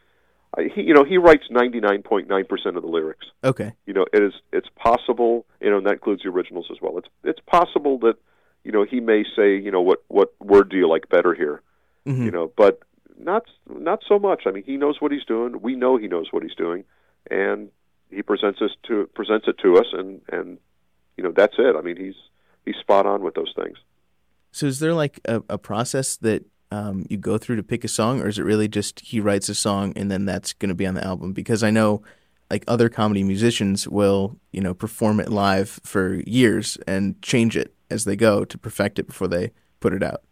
He writes 99.9% of the lyrics. Okay. It's possible, and that includes the originals as well. It's possible that, he may say, what word do you like better here? Mm-hmm. But not so much. I mean, he knows what he's doing. We know he knows what he's doing, and he presents it to us, and that's it. I mean, he's spot on with those things. So is there like a process that you go through to pick a song, or is it really just he writes a song and then that's going to be on the album? Because I know like other comedy musicians will, perform it live for years and change it as they go to perfect it before they put it out.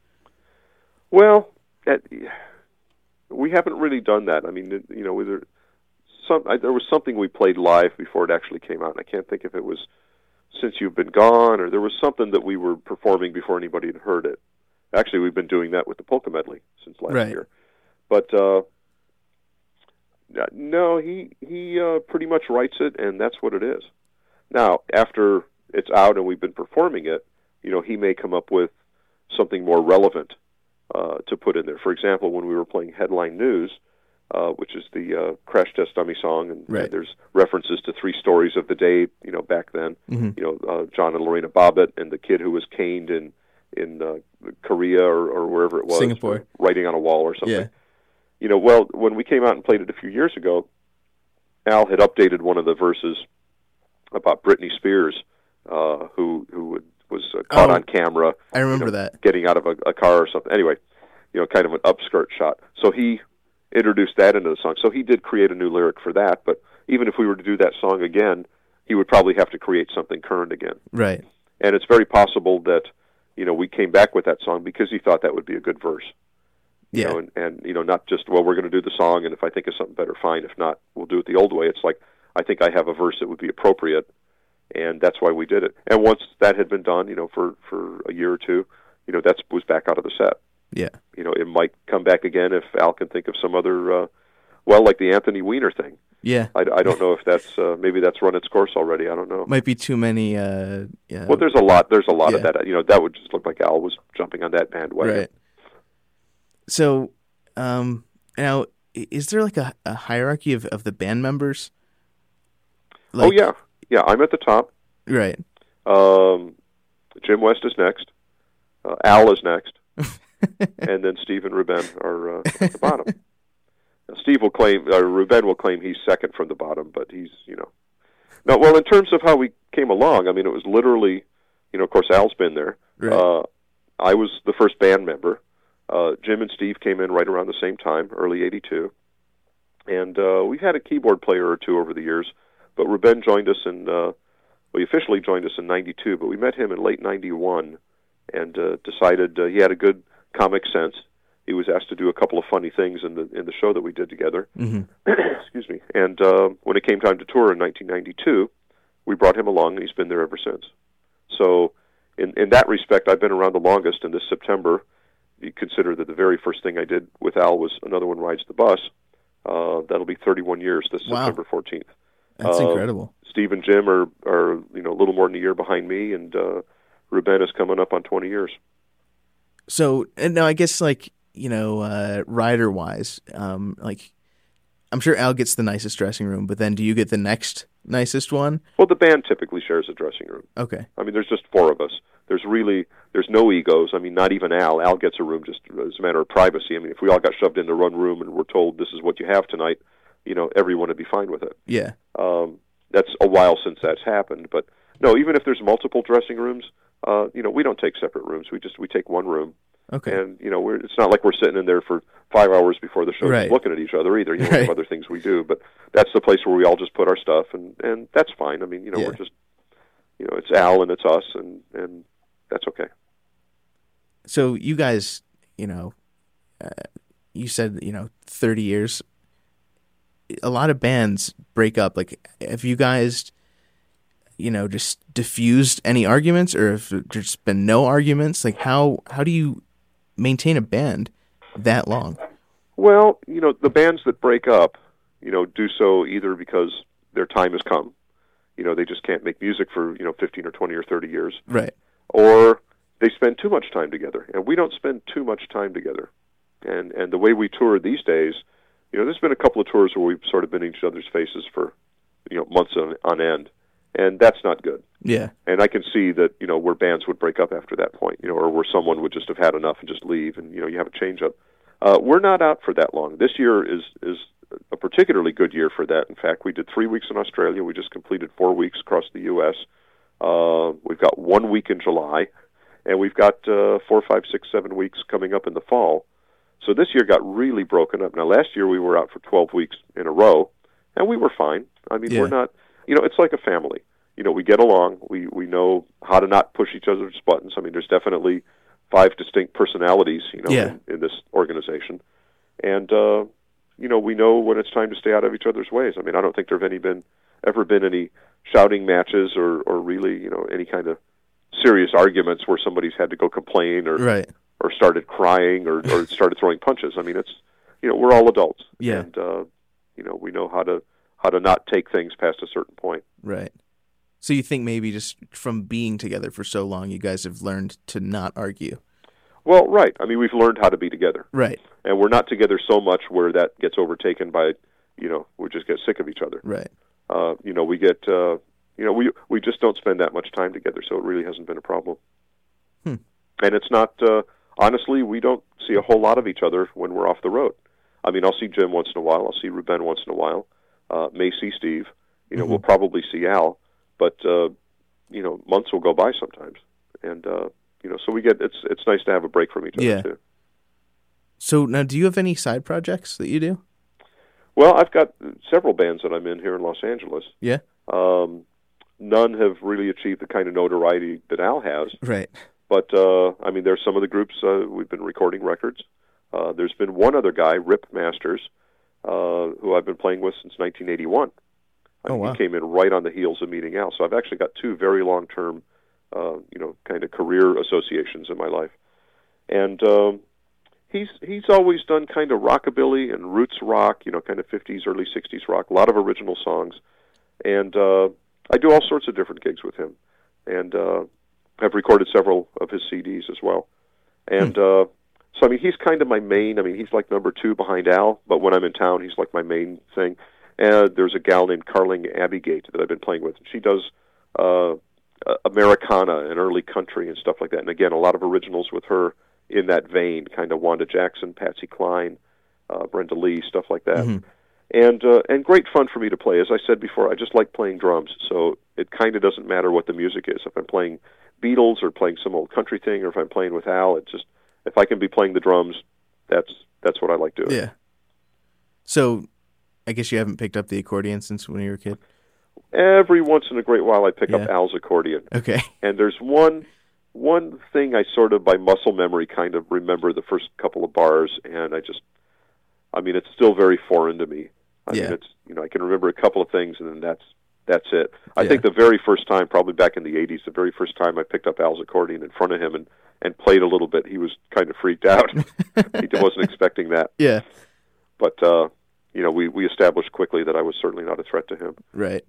Well, we haven't really done that. I mean, there was something we played live before it actually came out, and I can't think if it was Since You've Been Gone, or there was something that we were performing before anybody had heard it. Actually, we've been doing that with the Polka Medley since last year. But no, he pretty much writes it, and that's what it is. Now, after it's out and we've been performing it, he may come up with something more relevant to put in there. For example, when we were playing Headline News, which is the Crash Test Dummy song, and there's references to 3 stories of the day, back then. Mm-hmm. John and Lorena Bobbitt and the kid who was caned in Korea or wherever it was, Singapore, writing on a wall or something. Yeah. Well, when we came out and played it a few years ago, Al had updated one of the verses about Britney Spears, who was caught on camera. I remember that. Getting out of a car or something. Anyway, kind of an upskirt shot. So he introduced that into the song. So he did create a new lyric for that, but even if we were to do that song again, he would probably have to create something current again. Right. And it's very possible that, we came back with that song because he thought that would be a good verse. Yeah. And not just, well, we're going to do the song, and if I think of something better, fine. If not, we'll do it the old way. It's like, I think I have a verse that would be appropriate, and that's why we did it. And once that had been done, for a year or two, that was back out of the set. Yeah. It might come back again if Al can think of some other, like the Anthony Weiner thing. Yeah. I don't know if that's, maybe that's run its course already. I don't know. Might be too many, Well, there's a lot of that. That would just look like Al was jumping on that bandwagon. Right. So, now, is there like a hierarchy of the band members? Like... Oh, yeah. Yeah, I'm at the top. Right. Jim West is next. Al is next. And then Steve and Ruben are at the bottom. Now, Ruben will claim he's second from the bottom, but he's, No, well, in terms of how we came along, I mean, it was literally, of course, Al's been there. Right. I was the first band member. Jim and Steve came in right around the same time, early '82. And we've had a keyboard player or two over the years, but Ruben joined us he officially joined us in '92, but we met him in late '91 and decided he had a good comic sense. He was asked to do a couple of funny things in the show that we did together. Mm-hmm. Excuse Excuse me. And when it came time to tour in 1992, we brought him along, and he's been there ever since. So in that respect, I've been around the longest, and this September, you consider that the very first thing I did with Al was Another One Rides the Bus. That'll be 31 years this Wow. September 14th. That's incredible. Steve and Jim are a little more than a year behind me, and Ruben is coming up on 20 years. So, and now I guess rider-wise, I'm sure Al gets the nicest dressing room, but then do you get the next nicest one? Well, the band typically shares a dressing room. Okay. I mean, there's just four of us. There's no egos. I mean, not even Al. Al gets a room just as a matter of privacy. I mean, if we all got shoved into one room and we're told this is what you have tonight, everyone would be fine with it. Yeah. That's a while since that's happened, but no, even if there's multiple dressing rooms, we don't take separate rooms. We take one room. Okay. And it's not like we're sitting in there for 5 hours before the show, Right. just looking at each other either. We Right. have other things we do, but that's the place where we all just put our stuff, and that's fine. I mean, Yeah. we're just, it's Al and it's us, and that's okay. So you guys, you said 30 years. A lot of bands break up. Like, have you guys, just diffused any arguments, or have there just been no arguments? Like, how do you maintain a band that long? Well, the bands that break up, do so either because their time has come, they just can't make music for 15 or 20 or 30 years, Right. or they spend too much time together, and we don't spend too much time together. And the way we tour these days, there's been a couple of tours where we've sort of been in each other's faces for months on end, and that's not good. Yeah. And I can see that where bands would break up after that point, or where someone would just have had enough and just leave, and you have a change up. We're not out for that long. This year is a particularly good year for that. In fact, we did 3 weeks in Australia. We just completed 4 weeks across the U.S. We've got 1 week in July, and we've got 4, 5, 6, 7 weeks coming up in the fall. So this year got really broken up. Now, last year we were out for 12 weeks in a row, and we were fine. I mean, Yeah. we're not, it's like a family. We get along. We know how to not push each other's buttons. I mean, there's definitely 5 distinct personalities, Yeah. in this organization. And, we know when it's time to stay out of each other's ways. I mean, I don't think there have ever been any shouting matches or really, any kind of serious arguments where somebody's had to go complain or Right. or started crying or started throwing punches. I mean, it's, we're all adults. Yeah. And, we know how to not take things past a certain point. Right. So you think maybe just from being together for so long, you guys have learned to not argue? Well, right. I mean, we've learned how to be together. Right. And we're not together so much where that gets overtaken by, we just get sick of each other. Right. We get, we just don't spend that much time together, so it really hasn't been a problem. And it's not, honestly, we don't see a whole lot of each other when we're off the road. I mean, I'll see Jim once in a while. I'll see Ruben once in a while. May see Steve. We'll probably see Al. But, months will go by sometimes. And, so we get, it's nice to have a break from each other, Yeah. too. So now, do you have any side projects that you do? Well, I've got several bands that I'm in here in Los Angeles. Yeah. None have really achieved the kind of notoriety that Al has. Right. But, I mean, there's some of the groups we've been recording records. There's been one other guy, Rip Masters, who I've been playing with since 1981. Oh, wow. He came in right on the heels of meeting Al. So I've actually got 2 very long-term, kind of career associations in my life. And he's always done kind of rockabilly and roots rock, kind of 50s, early 60s rock, a lot of original songs. And I do all sorts of different gigs with him. And I've recorded several of his CDs as well. And so, I mean, he's kind of my main. I mean, he's like number 2 behind Al, but when I'm in town, he's like my main thing. And there's a gal named Carling Abbeygate that I've been playing with. She does Americana and early country and stuff like that. And again, a lot of originals with her in that vein, kind of Wanda Jackson, Patsy Cline, Brenda Lee, stuff like that. And great fun for me to play. As I said before, I just like playing drums, so it kind of doesn't matter what the music is. If I'm playing Beatles or playing some old country thing, or if I'm playing with Al, it's just, if I can be playing the drums, that's what I like doing. Yeah. So, I guess you haven't picked up the accordion since when you were a kid? Every once in a great while, I pick up Yeah. Al's accordion. Okay. And there's one thing I sort of, by muscle memory, kind of remember the first couple of bars, and it's still very foreign to me. I Yeah. mean, it's, you know, I can remember a couple of things, and then that's it. I Yeah. think the very first time, probably back in the 80s, the very first time I picked up Al's accordion in front of him and played a little bit, he was kind of freaked out. He wasn't expecting that. Yeah. But, you know, we established quickly that I was certainly not a threat to him. Right.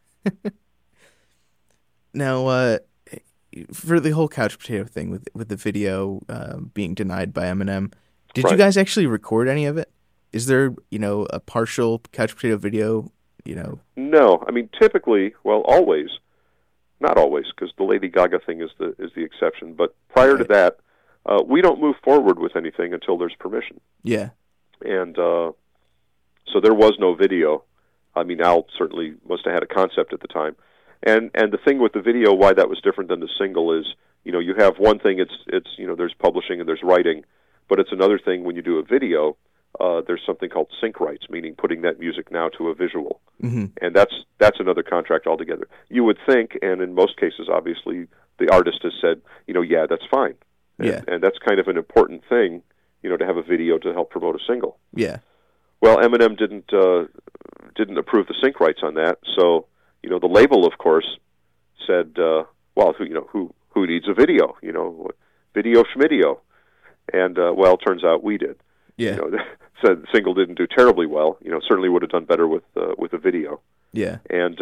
Now, for the whole couch potato thing with the video being denied by Eminem, did you Right. guys actually record any of it? Is there, you know, a partial couch potato video, you know? No, I mean, typically, well, always, not always, because the Lady Gaga thing is the exception, but prior to Right. that, we don't move forward with anything until there's permission. Yeah. And so there was no video. I mean, Al certainly must have had a concept at the time. And the thing with the video, why that was different than the single is, you know, you have one thing, it's you know, there's publishing and there's writing, but it's another thing when you do a video, there's something called sync rights, meaning putting that music now to a visual. Mm-hmm. And that's another contract altogether. You would think, and in most cases, obviously, the artist has said, you know, yeah, that's fine. Yeah. And that's kind of an important thing, you know, to have a video to help promote a single. Yeah. Well, Eminem didn't approve the sync rights on that, so you know the label, of course, said, well, who needs a video? You know, video schmidio. And well, it turns out we did. Yeah. You know, so the single didn't do terribly well. You know, certainly would have done better with a video. Yeah. And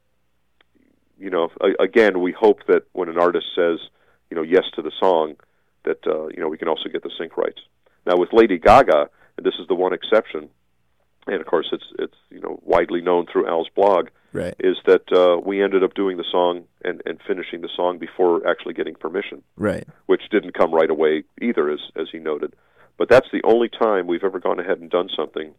you know, again, we hope that when an artist says, you know, yes to the song, that you know, we can also get the sync rights. Now with Lady Gaga, and this is the one exception, and of course it's you know, widely known through Al's blog, Right. is that we ended up doing the song and finishing the song before actually getting permission, Right. which didn't come right away either, as he noted. But that's the only time we've ever gone ahead and done something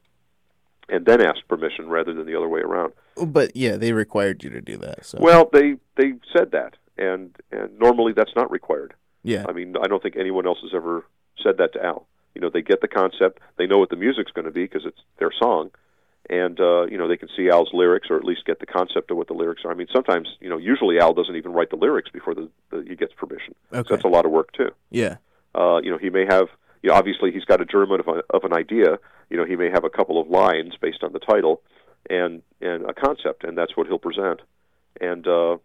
and then asked permission rather than the other way around. But yeah, they required you to do that. So. Well, they said that, and normally that's not required. Yeah. I mean, I don't think anyone else has ever said that to Al. You know, they get the concept, they know what the music's going to be because it's their song, and you know, they can see Al's lyrics or at least get the concept of what the lyrics are. I mean, sometimes, you know, usually Al doesn't even write the lyrics before he gets permission. Okay. So that's a lot of work too. Yeah. You know, he may have, you know, obviously he's got a germ of an idea. You know, he may have a couple of lines based on the title and a concept, and that's what he'll present. And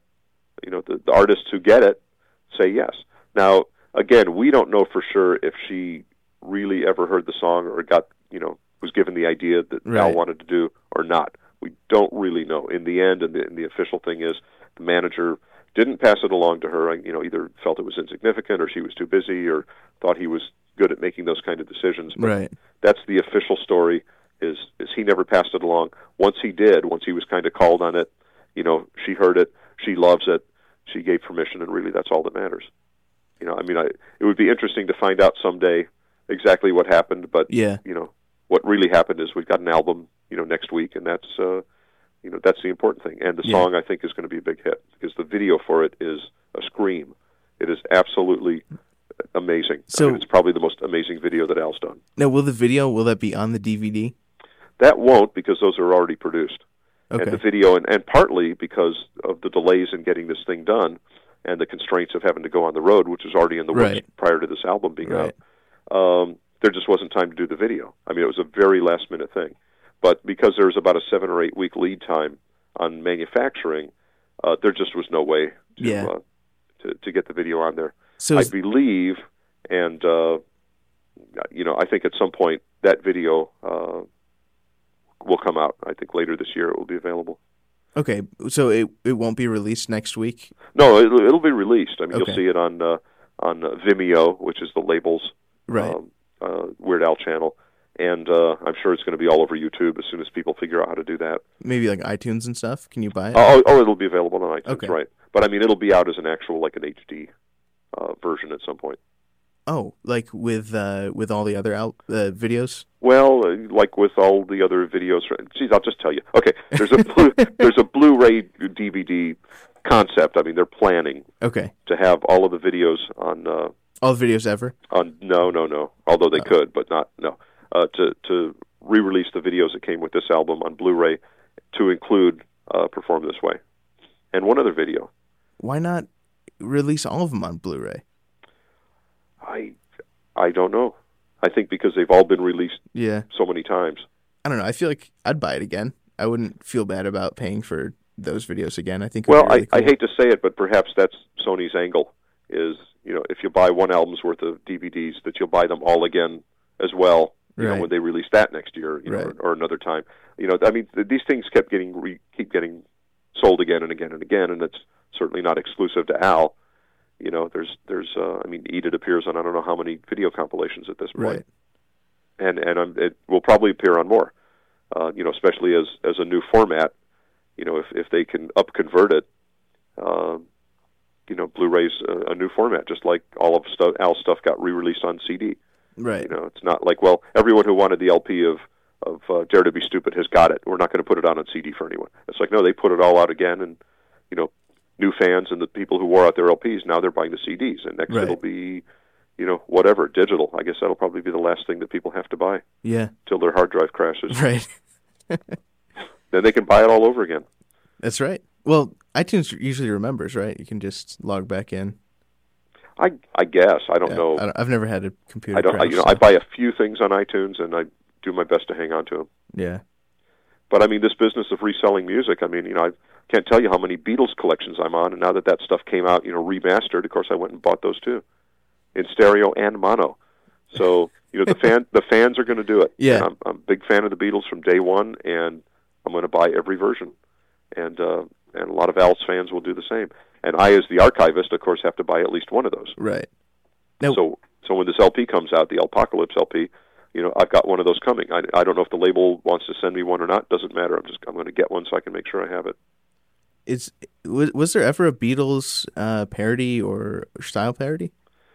you know, the artists who get it say yes. Now, again, we don't know for sure if she really ever heard the song or got, you know, was given the idea that Right. Al wanted to do or not. We don't really know. In the end, and the official thing is, the manager didn't pass it along to her. You know, either felt it was insignificant, or she was too busy, or thought he was good at making those kind of decisions. But Right. that's the official story. Is he never passed it along. Once he did, once he was kind of called on it, you know, she heard it, she loves it, she gave permission, and really that's all that matters. You know, I mean, it would be interesting to find out someday exactly what happened, but Yeah. you know, what really happened is we've got an album, you know, next week, and that's you know, that's the important thing. And the Yeah. song, I think, is going to be a big hit because the video for it is a scream. It is absolutely amazing. So- I mean, it's probably the most amazing video that Al's done. Now, will that be on the DVD? That won't, because those are already produced. Okay. And the video, and partly because of the delays in getting this thing done and the constraints of having to go on the road, which was already in the works Right. prior to this album being Right. out, there just wasn't time to do the video. I mean, it was a very last-minute thing. But because there was about a 7 or 8 week lead time on manufacturing, there just was no way to, Yeah. to get the video on there. So I is- believe, and you know, I think at some point that video will come out. I think later this year it will be available. okay, so it won't be released next week? No, it'll be released. I mean, Okay. you'll see it on Vimeo, which is the label's Right. Weird Al channel, and I'm sure it's going to be all over YouTube as soon as people figure out how to do that. Maybe like iTunes and stuff? Can you buy it? Oh, it'll be available on iTunes, Okay. right? But I mean, it'll be out as an actual, like an HD version at some point. Oh, like with all the other videos? Well, like with all the other videos, geez, I'll just tell you. Okay, there's a Blu-ray DVD concept. I mean, they're planning Okay. to have all of the videos on. All the videos ever? No. Although they could, but not no. To re-release the videos that came with this album on Blu-ray to include Perform This Way, and one other video. Why not release all of them on Blu-ray? I don't know. I think because they've all been released Yeah. so many times. I don't know. I feel like I'd buy it again. I wouldn't feel bad about paying for those videos again. I think. Well, really cool. I hate to say it, but perhaps that's Sony's angle. Is if you buy one album's worth of DVDs, that you'll buy them all again as well. Right. When they release that next year, Right. or another time. I mean, these things keep getting sold again and again and again, and it's certainly not exclusive to Al. There's I mean, Eat It appears on I don't know how many video compilations at this point, Right. and it will probably appear on more. Especially as a new format. If they can convert it, Blu-ray's a new format, just like all of Al's stuff got re-released on CD. Right. It's not like, well, everyone who wanted the LP of Dare to Be Stupid has got it. We're not going to put it on CD for anyone. It's like, no, they put it all out again, and new fans and the people who wore out their LPs, now they're buying the CDs, and next Right. it'll be, whatever, digital. I guess that'll probably be the last thing that people have to buy Yeah. till their hard drive crashes. Right. Then they can buy it all over again. That's right. Well, iTunes usually remembers, right? You can just log back in. I guess. I don't Yeah, know. I've never had a computer. I don't. crash, so- I buy a few things on iTunes, and I do my best to hang on to them. Yeah. But I mean, this business of reselling music. I mean, I can't tell you how many Beatles collections I'm on, and now that stuff came out, remastered. Of course, I went and bought those too, in stereo and mono. So the fans are going to do it. Yeah. And I'm a big fan of the Beatles from day one, and I'm going to buy every version, and a lot of Al's fans will do the same. And I, as the archivist, of course, have to buy at least one of those. Right. Now, So when this LP comes out, the Alpocalypse LP, I've got one of those coming. I don't know if the label wants to send me one or not. Doesn't matter. I'm going to get one so I can make sure I have it. was there ever a Beatles parody or style parody?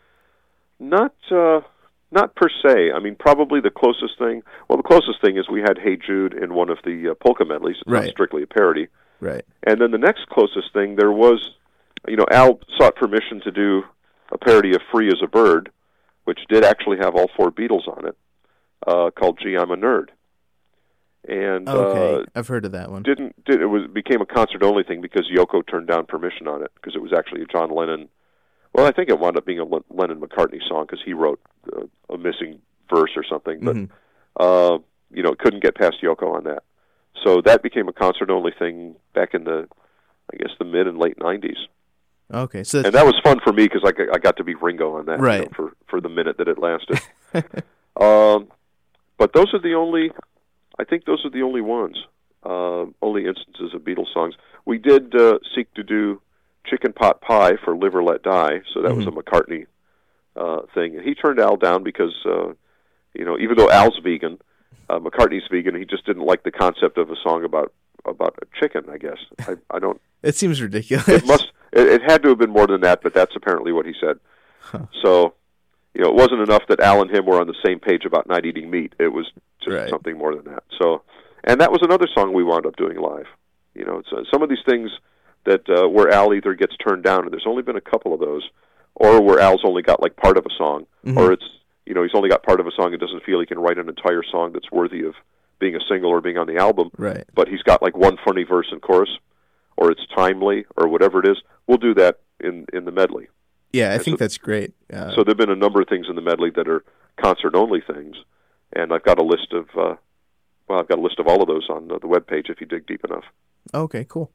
Not per se. I mean, probably the closest thing. Well, the closest thing is we had "Hey Jude" in one of the polka medleys. It's Right. not strictly a parody. Right. And then the next closest thing, there was, Al sought permission to do a parody of "Free as a Bird," which did actually have all four Beatles on it, called "Gee, I'm a Nerd." And Okay, I've heard of that one. became a concert only thing because Yoko turned down permission on it because it was actually a John Lennon. Well, I think it wound up being a Lennon McCartney song because he wrote a missing verse or something, but it couldn't get past Yoko on that. So that became a concert only thing back in the mid and late '90s. Okay, so And that was fun for me because I got to be Ringo on that, Right. for the minute that it lasted. But those are the only. I think those are the only ones, only instances of Beatles songs. We did seek to do "Chicken Pot Pie" for "Live or Let Die," so that was a McCartney thing, and he turned Al down because even though Al's vegan, McCartney's vegan, he just didn't like the concept of a song about a chicken. I guess I don't. it seems ridiculous. It had to have been more than that, but that's apparently what he said. So, it wasn't enough that Al and him were on the same page about not eating meat. It was just Right. something more than that. So, and that was another song we wound up doing live. It's, some of these things that where Al either gets turned down, and there's only been a couple of those, or where Al's only got like part of a song, or it's he's only got part of a song and doesn't feel he can write an entire song that's worthy of being a single or being on the album. Right. But he's got like one funny verse and chorus, or it's timely, or whatever it is. We'll do that in the medley. Yeah, I think that's great. So there've been a number of things in the medley that are concert-only things, and I've got a list of all of those on the webpage if you dig deep enough. Okay, cool.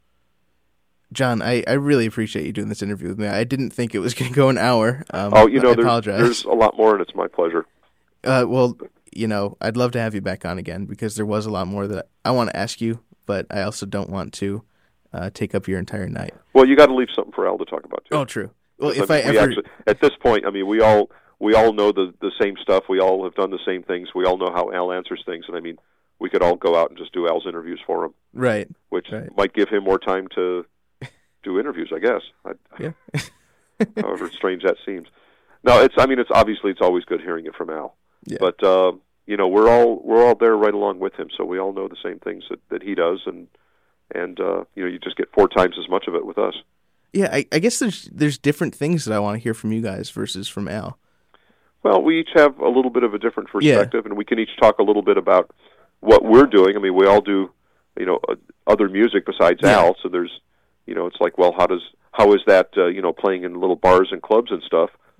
John, I really appreciate you doing this interview with me. I didn't think it was going to go an hour. I apologize. There's a lot more, and it's my pleasure. Well, I'd love to have you back on again because there was a lot more that I want to ask you, but I also don't want to take up your entire night. Well, you got to leave something for Al to talk about too. Oh, true. Well, if at this point, I mean, we all know the same stuff. We all have done the same things. We all know how Al answers things, and I mean, we could all go out and just do Al's interviews for him, right, which might give him more time to do interviews, I guess. Yeah. However strange that seems. No, it's obviously it's always good hearing it from Al. Yeah. But we're all there right along with him, so we all know the same things that he does, and you just get 4 times as much of it with us. Yeah, I guess there's different things that I want to hear from you guys versus from Al. Well, we each have a little bit of a different perspective, and we can each talk a little bit about what we're doing. I mean, we all do, other music besides Al. So there's, it's like, well, how is that, playing in little bars and clubs and stuff?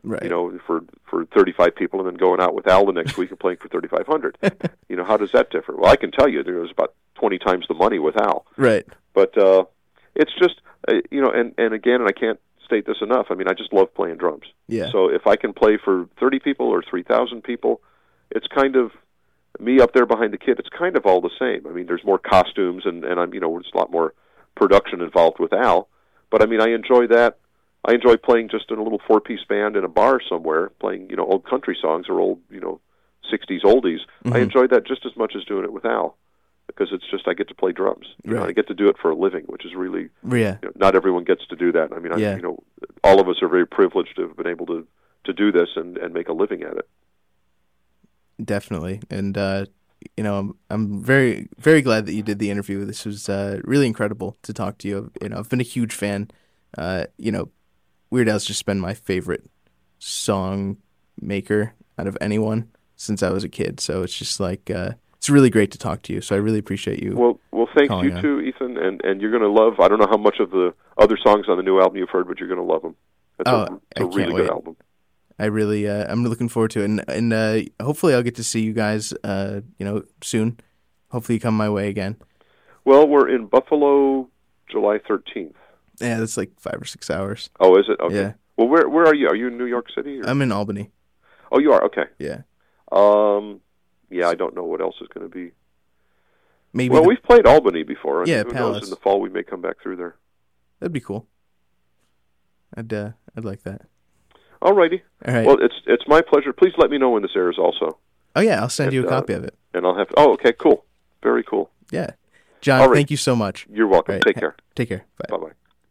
Right. You know, for 35 people, and then going out with Al the next week and playing for 3,500. You know, how does that differ? Well, I can tell you there was about 20 times the money with Al. Right. But it's just, you know, and again, and I can't state this enough, I mean, I just love playing drums. Yeah. So if I can play for 30 people or 3,000 people, it's kind of, me up there behind the kit, it's kind of all the same. I mean, there's more costumes, and I'm, you know, there's a lot more production involved with Al. But, I mean, I enjoy that. I enjoy playing just in a little 4-piece band in a bar somewhere, playing, you know, old country songs or old, you know, 60s oldies. I enjoy that just as much as doing it with Al, because it's just, I get to play drums. You know, I get to do it for a living, which is really, you know, not everyone gets to do that. I mean, you know, all of us are very privileged to have been able to do this and make a living at it. Definitely. And, you know, I'm very, very glad that you did the interview. This was really incredible to talk to you. You know, I've been a huge fan. You know, Weird Al's just been my favorite song maker out of anyone since I was a kid. So it's just like, it's really great to talk to you. So I really appreciate you. Well, thanks you too, Ethan. And you're going to love, I don't know how much of the other songs on the new album you've heard, but you're going to love them. It's a really good album. I really, I'm looking forward to it, and hopefully I'll get to see you guys, you know, soon. Hopefully you come my way again. Well, we're in Buffalo, July 13th. Yeah, that's like 5 or 6 hours. Oh, is it? Okay. Yeah. Well, where are you? Are you in New York City? Or? I'm in Albany. Oh, you are? Okay. Yeah. Yeah, I don't know what else is going to be. Maybe. Well, we've played Albany before. And yeah, who Palace. knows? In the fall, we may come back through there. That'd be cool. I'd like that. All righty. All right. Well, it's my pleasure. Please let me know when this airs also. Oh, yeah, I'll send you a copy of it. And I'll have... Oh, okay, cool. Very cool. Yeah. John, thank you so much. You're welcome. Right. Take care. Take care. Bye. Bye-bye.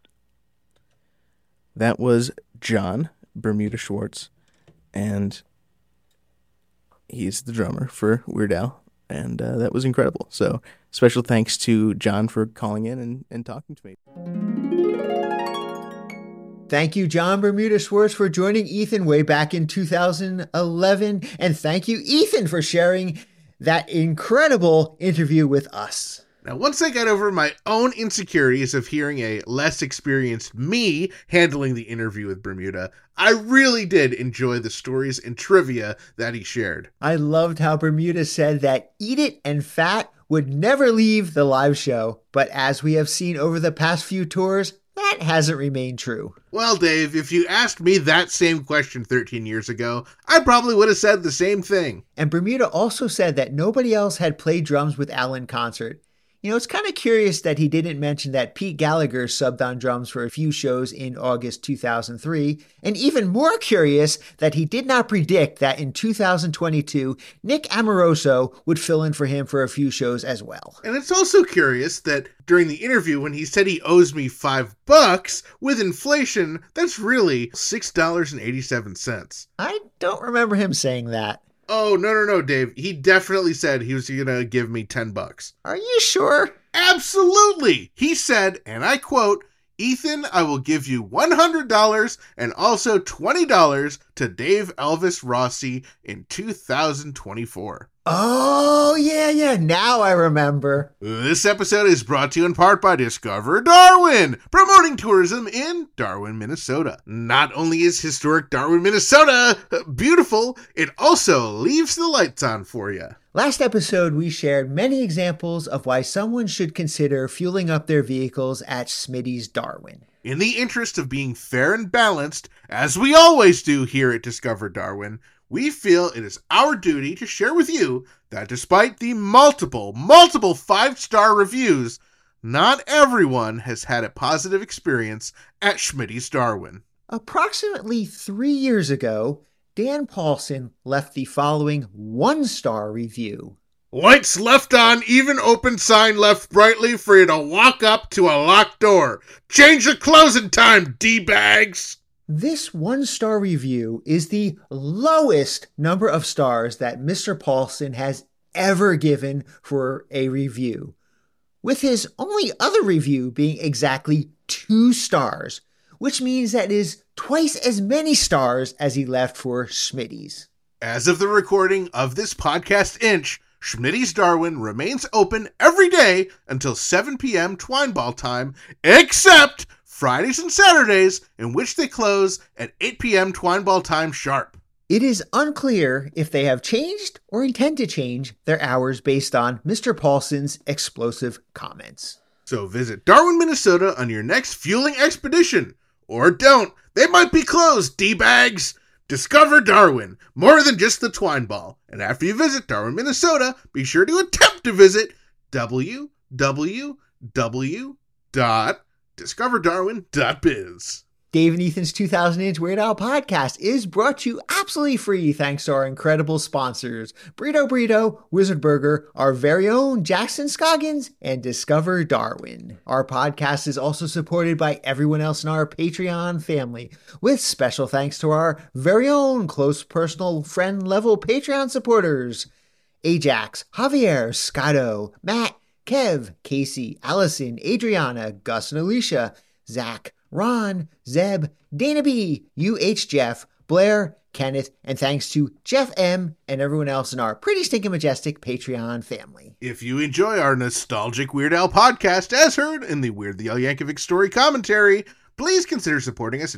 That was John Bermuda Schwartz, and he's the drummer for Weird Al, and that was incredible. So special thanks to John for calling in and talking to me. Thank you, John Bermuda Schwartz, for joining Ethan way back in 2011. And thank you, Ethan, for sharing that incredible interview with us. Now, once I got over my own insecurities of hearing a less experienced me handling the interview with Bermuda, I really did enjoy the stories and trivia that he shared. I loved how Bermuda said that Eat It and Fat would never leave the live show. But as we have seen over the past few tours, that hasn't remained true. Well, Dave, if you asked me that same question 13 years ago, I probably would have said the same thing. And Bermuda also said that nobody else had played drums with Al in concert. You know, it's kind of curious that he didn't mention that Pete Gallagher subbed on drums for a few shows in August 2003, and even more curious that he did not predict that in 2022, Nick Amoroso would fill in for him for a few shows as well. And it's also curious that during the interview when he said he owes me $5, with inflation, that's really $6.87. I don't remember him saying that. Oh, no, Dave. He definitely said he was going to give me $10. Are you sure? Absolutely. He said, and I quote, "Ethan, I will give you $100 and also $20 to Dave Elvis Rossi in 2024. Oh, yeah. Now I remember. This episode is brought to you in part by Discover Darwin, promoting tourism in Darwin, Minnesota. Not only is historic Darwin, Minnesota beautiful, it also leaves the lights on for you. Last episode, we shared many examples of why someone should consider fueling up their vehicles at Smitty's Darwin. In the interest of being fair and balanced, as we always do here at Discover Darwin, we feel it is our duty to share with you that despite the multiple 5-star reviews, not everyone has had a positive experience at Schmitty's Darwin. Approximately 3 years ago, Dan Paulson left the following 1-star review. Lights left on, even open sign left brightly for you to walk up to a locked door. Change the closing time, D-bags! This 1-star review is the lowest number of stars that Mr. Paulson has ever given for a review, with his only other review being exactly 2 stars, which means that is twice as many stars as he left for Schmitty's. As of the recording of this podcast inch, Schmitty's Darwin remains open every day until 7 p.m. twine ball time, except Fridays and Saturdays, in which they close at 8 p.m. Twineball time sharp. It is unclear if they have changed or intend to change their hours based on Mr. Paulson's explosive comments. So visit Darwin, Minnesota on your next fueling expedition. Or don't. They might be closed, D-bags. Discover Darwin, more than just the twine ball. And after you visit Darwin, Minnesota, be sure to attempt to visit www.discoverdarwin.biz. Dave and Ethan's 2000-inch Weird Al podcast is brought to you absolutely free thanks to our incredible sponsors, Burrito, Wizard Burger, our very own Jackson Scoggins, and Discover Darwin. Our podcast is also supported by everyone else in our Patreon family, with special thanks to our very own close personal friend level Patreon supporters, Ajax, Javier, Scotto, Matt, Kev, Casey, Allison, Adriana, Gus and Alicia, Zach, Ron, Zeb, Dana B, UH Jeff, Blair, Kenneth, and thanks to Jeff M and everyone else in our pretty stinking majestic Patreon family. If you enjoy our nostalgic Weird Al podcast as heard in the Weird Al Yankovic story commentary, please consider supporting us at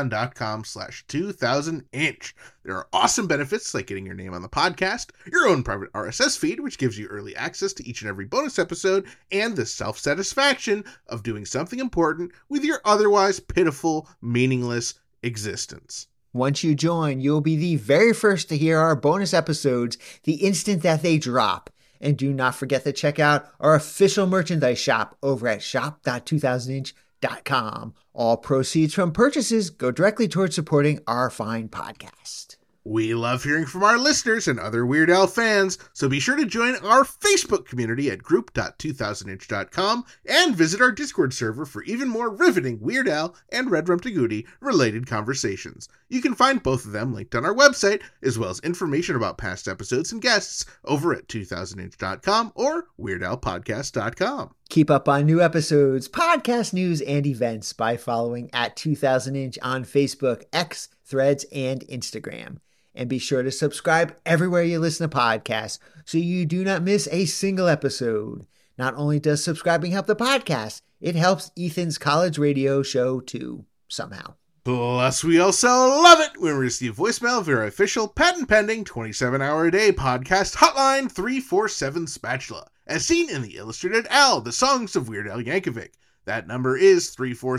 patreon.com/2000inch. There are awesome benefits like getting your name on the podcast, your own private RSS feed, which gives you early access to each and every bonus episode, and the self-satisfaction of doing something important with your otherwise pitiful, meaningless existence. Once you join, you'll be the very first to hear our bonus episodes the instant that they drop. And do not forget to check out our official merchandise shop over at shop.2000inch.com. All proceeds from purchases go directly towards supporting our fine podcast. We love hearing from our listeners and other Weird Al fans, so be sure to join our Facebook community at group.2000inch.com and visit our Discord server for even more riveting Weird Al and Red Rum Tagootie related conversations. You can find both of them linked on our website, as well as information about past episodes and guests over at 2000inch.com or weirdalpodcast.com. Keep up on new episodes, podcast news, and events by following at 2000inch on Facebook, X, Threads, and Instagram. And be sure to subscribe everywhere you listen to podcasts so you do not miss a single episode. Not only does subscribing help the podcast, it helps Ethan's college radio show too, somehow. Plus, we also love it when we receive voicemail via our official patent-pending 27-hour-a-day podcast hotline 347 Spatula, as seen in the Illustrated Al, the songs of Weird Al Yankovic. That number is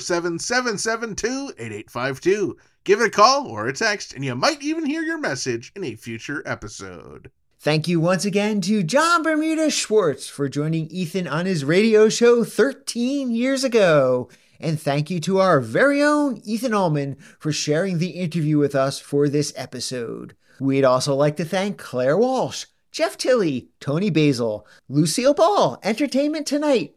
347-772-8852. Give it a call or a text, and you might even hear your message in a future episode. Thank you once again to John Bermuda Schwartz for joining Ethan on his radio show 13 years ago. And thank you to our very own Ethan Allman for sharing the interview with us for this episode. We'd also like to thank Claire Walsh, Jeff Tilley, Tony Basil, Lucille Ball, Entertainment Tonight,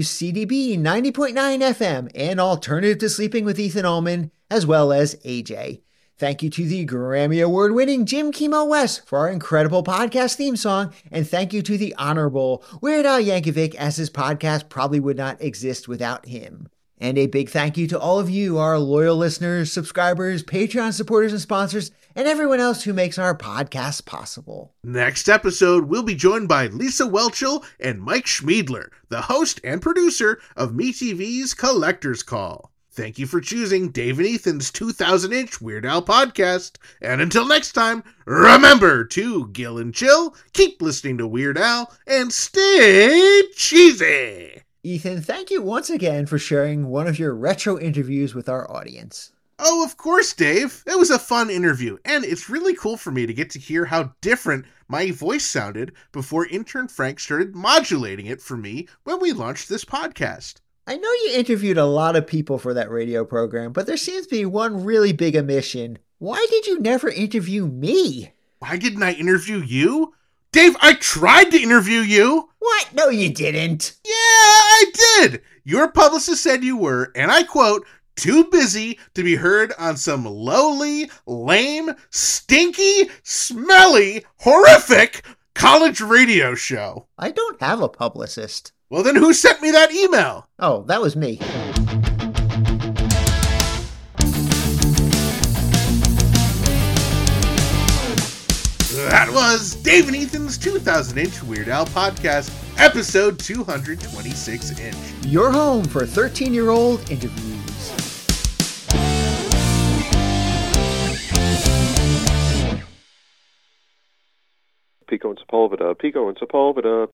WCDB 90.9 FM, and Alternative to Sleeping with Ethan Allman, as well as AJ. Thank you to the Grammy Award-winning Jim Kimo West for our incredible podcast theme song, and thank you to the Honorable Weird Al Yankovic, as his podcast probably would not exist without him. And a big thank you to all of you, our loyal listeners, subscribers, Patreon supporters, and sponsors, and everyone else who makes our podcast possible. Next episode, we'll be joined by Lisa Welchel and Mike Schmiedler, the host and producer of MeTV's Collector's Call. Thank you for choosing Dave and Ethan's 2000-inch Weird Al podcast. And until next time, remember to gill and chill, keep listening to Weird Al, and stay cheesy. Ethan, thank you once again for sharing one of your retro interviews with our audience. Oh, of course, Dave. It was a fun interview, and it's really cool for me to get to hear how different my voice sounded before intern Frank started modulating it for me when we launched this podcast. I know you interviewed a lot of people for that radio program, but there seems to be one really big omission. Why did you never interview me? Why didn't I interview you? Dave, I tried to interview you! What? No, you didn't. Yeah, I did! Your publicist said you were, and I quote, too busy to be heard on some lowly, lame, stinky, smelly, horrific college radio show. I don't have a publicist. Well, then who sent me that email? Oh, that was me. That was Dave and Ethan's 2000-inch Weird Al podcast. episode 226 inch. Your home for 13-year-old interviews. Pico and Sepulveda, Pico and Sepulveda,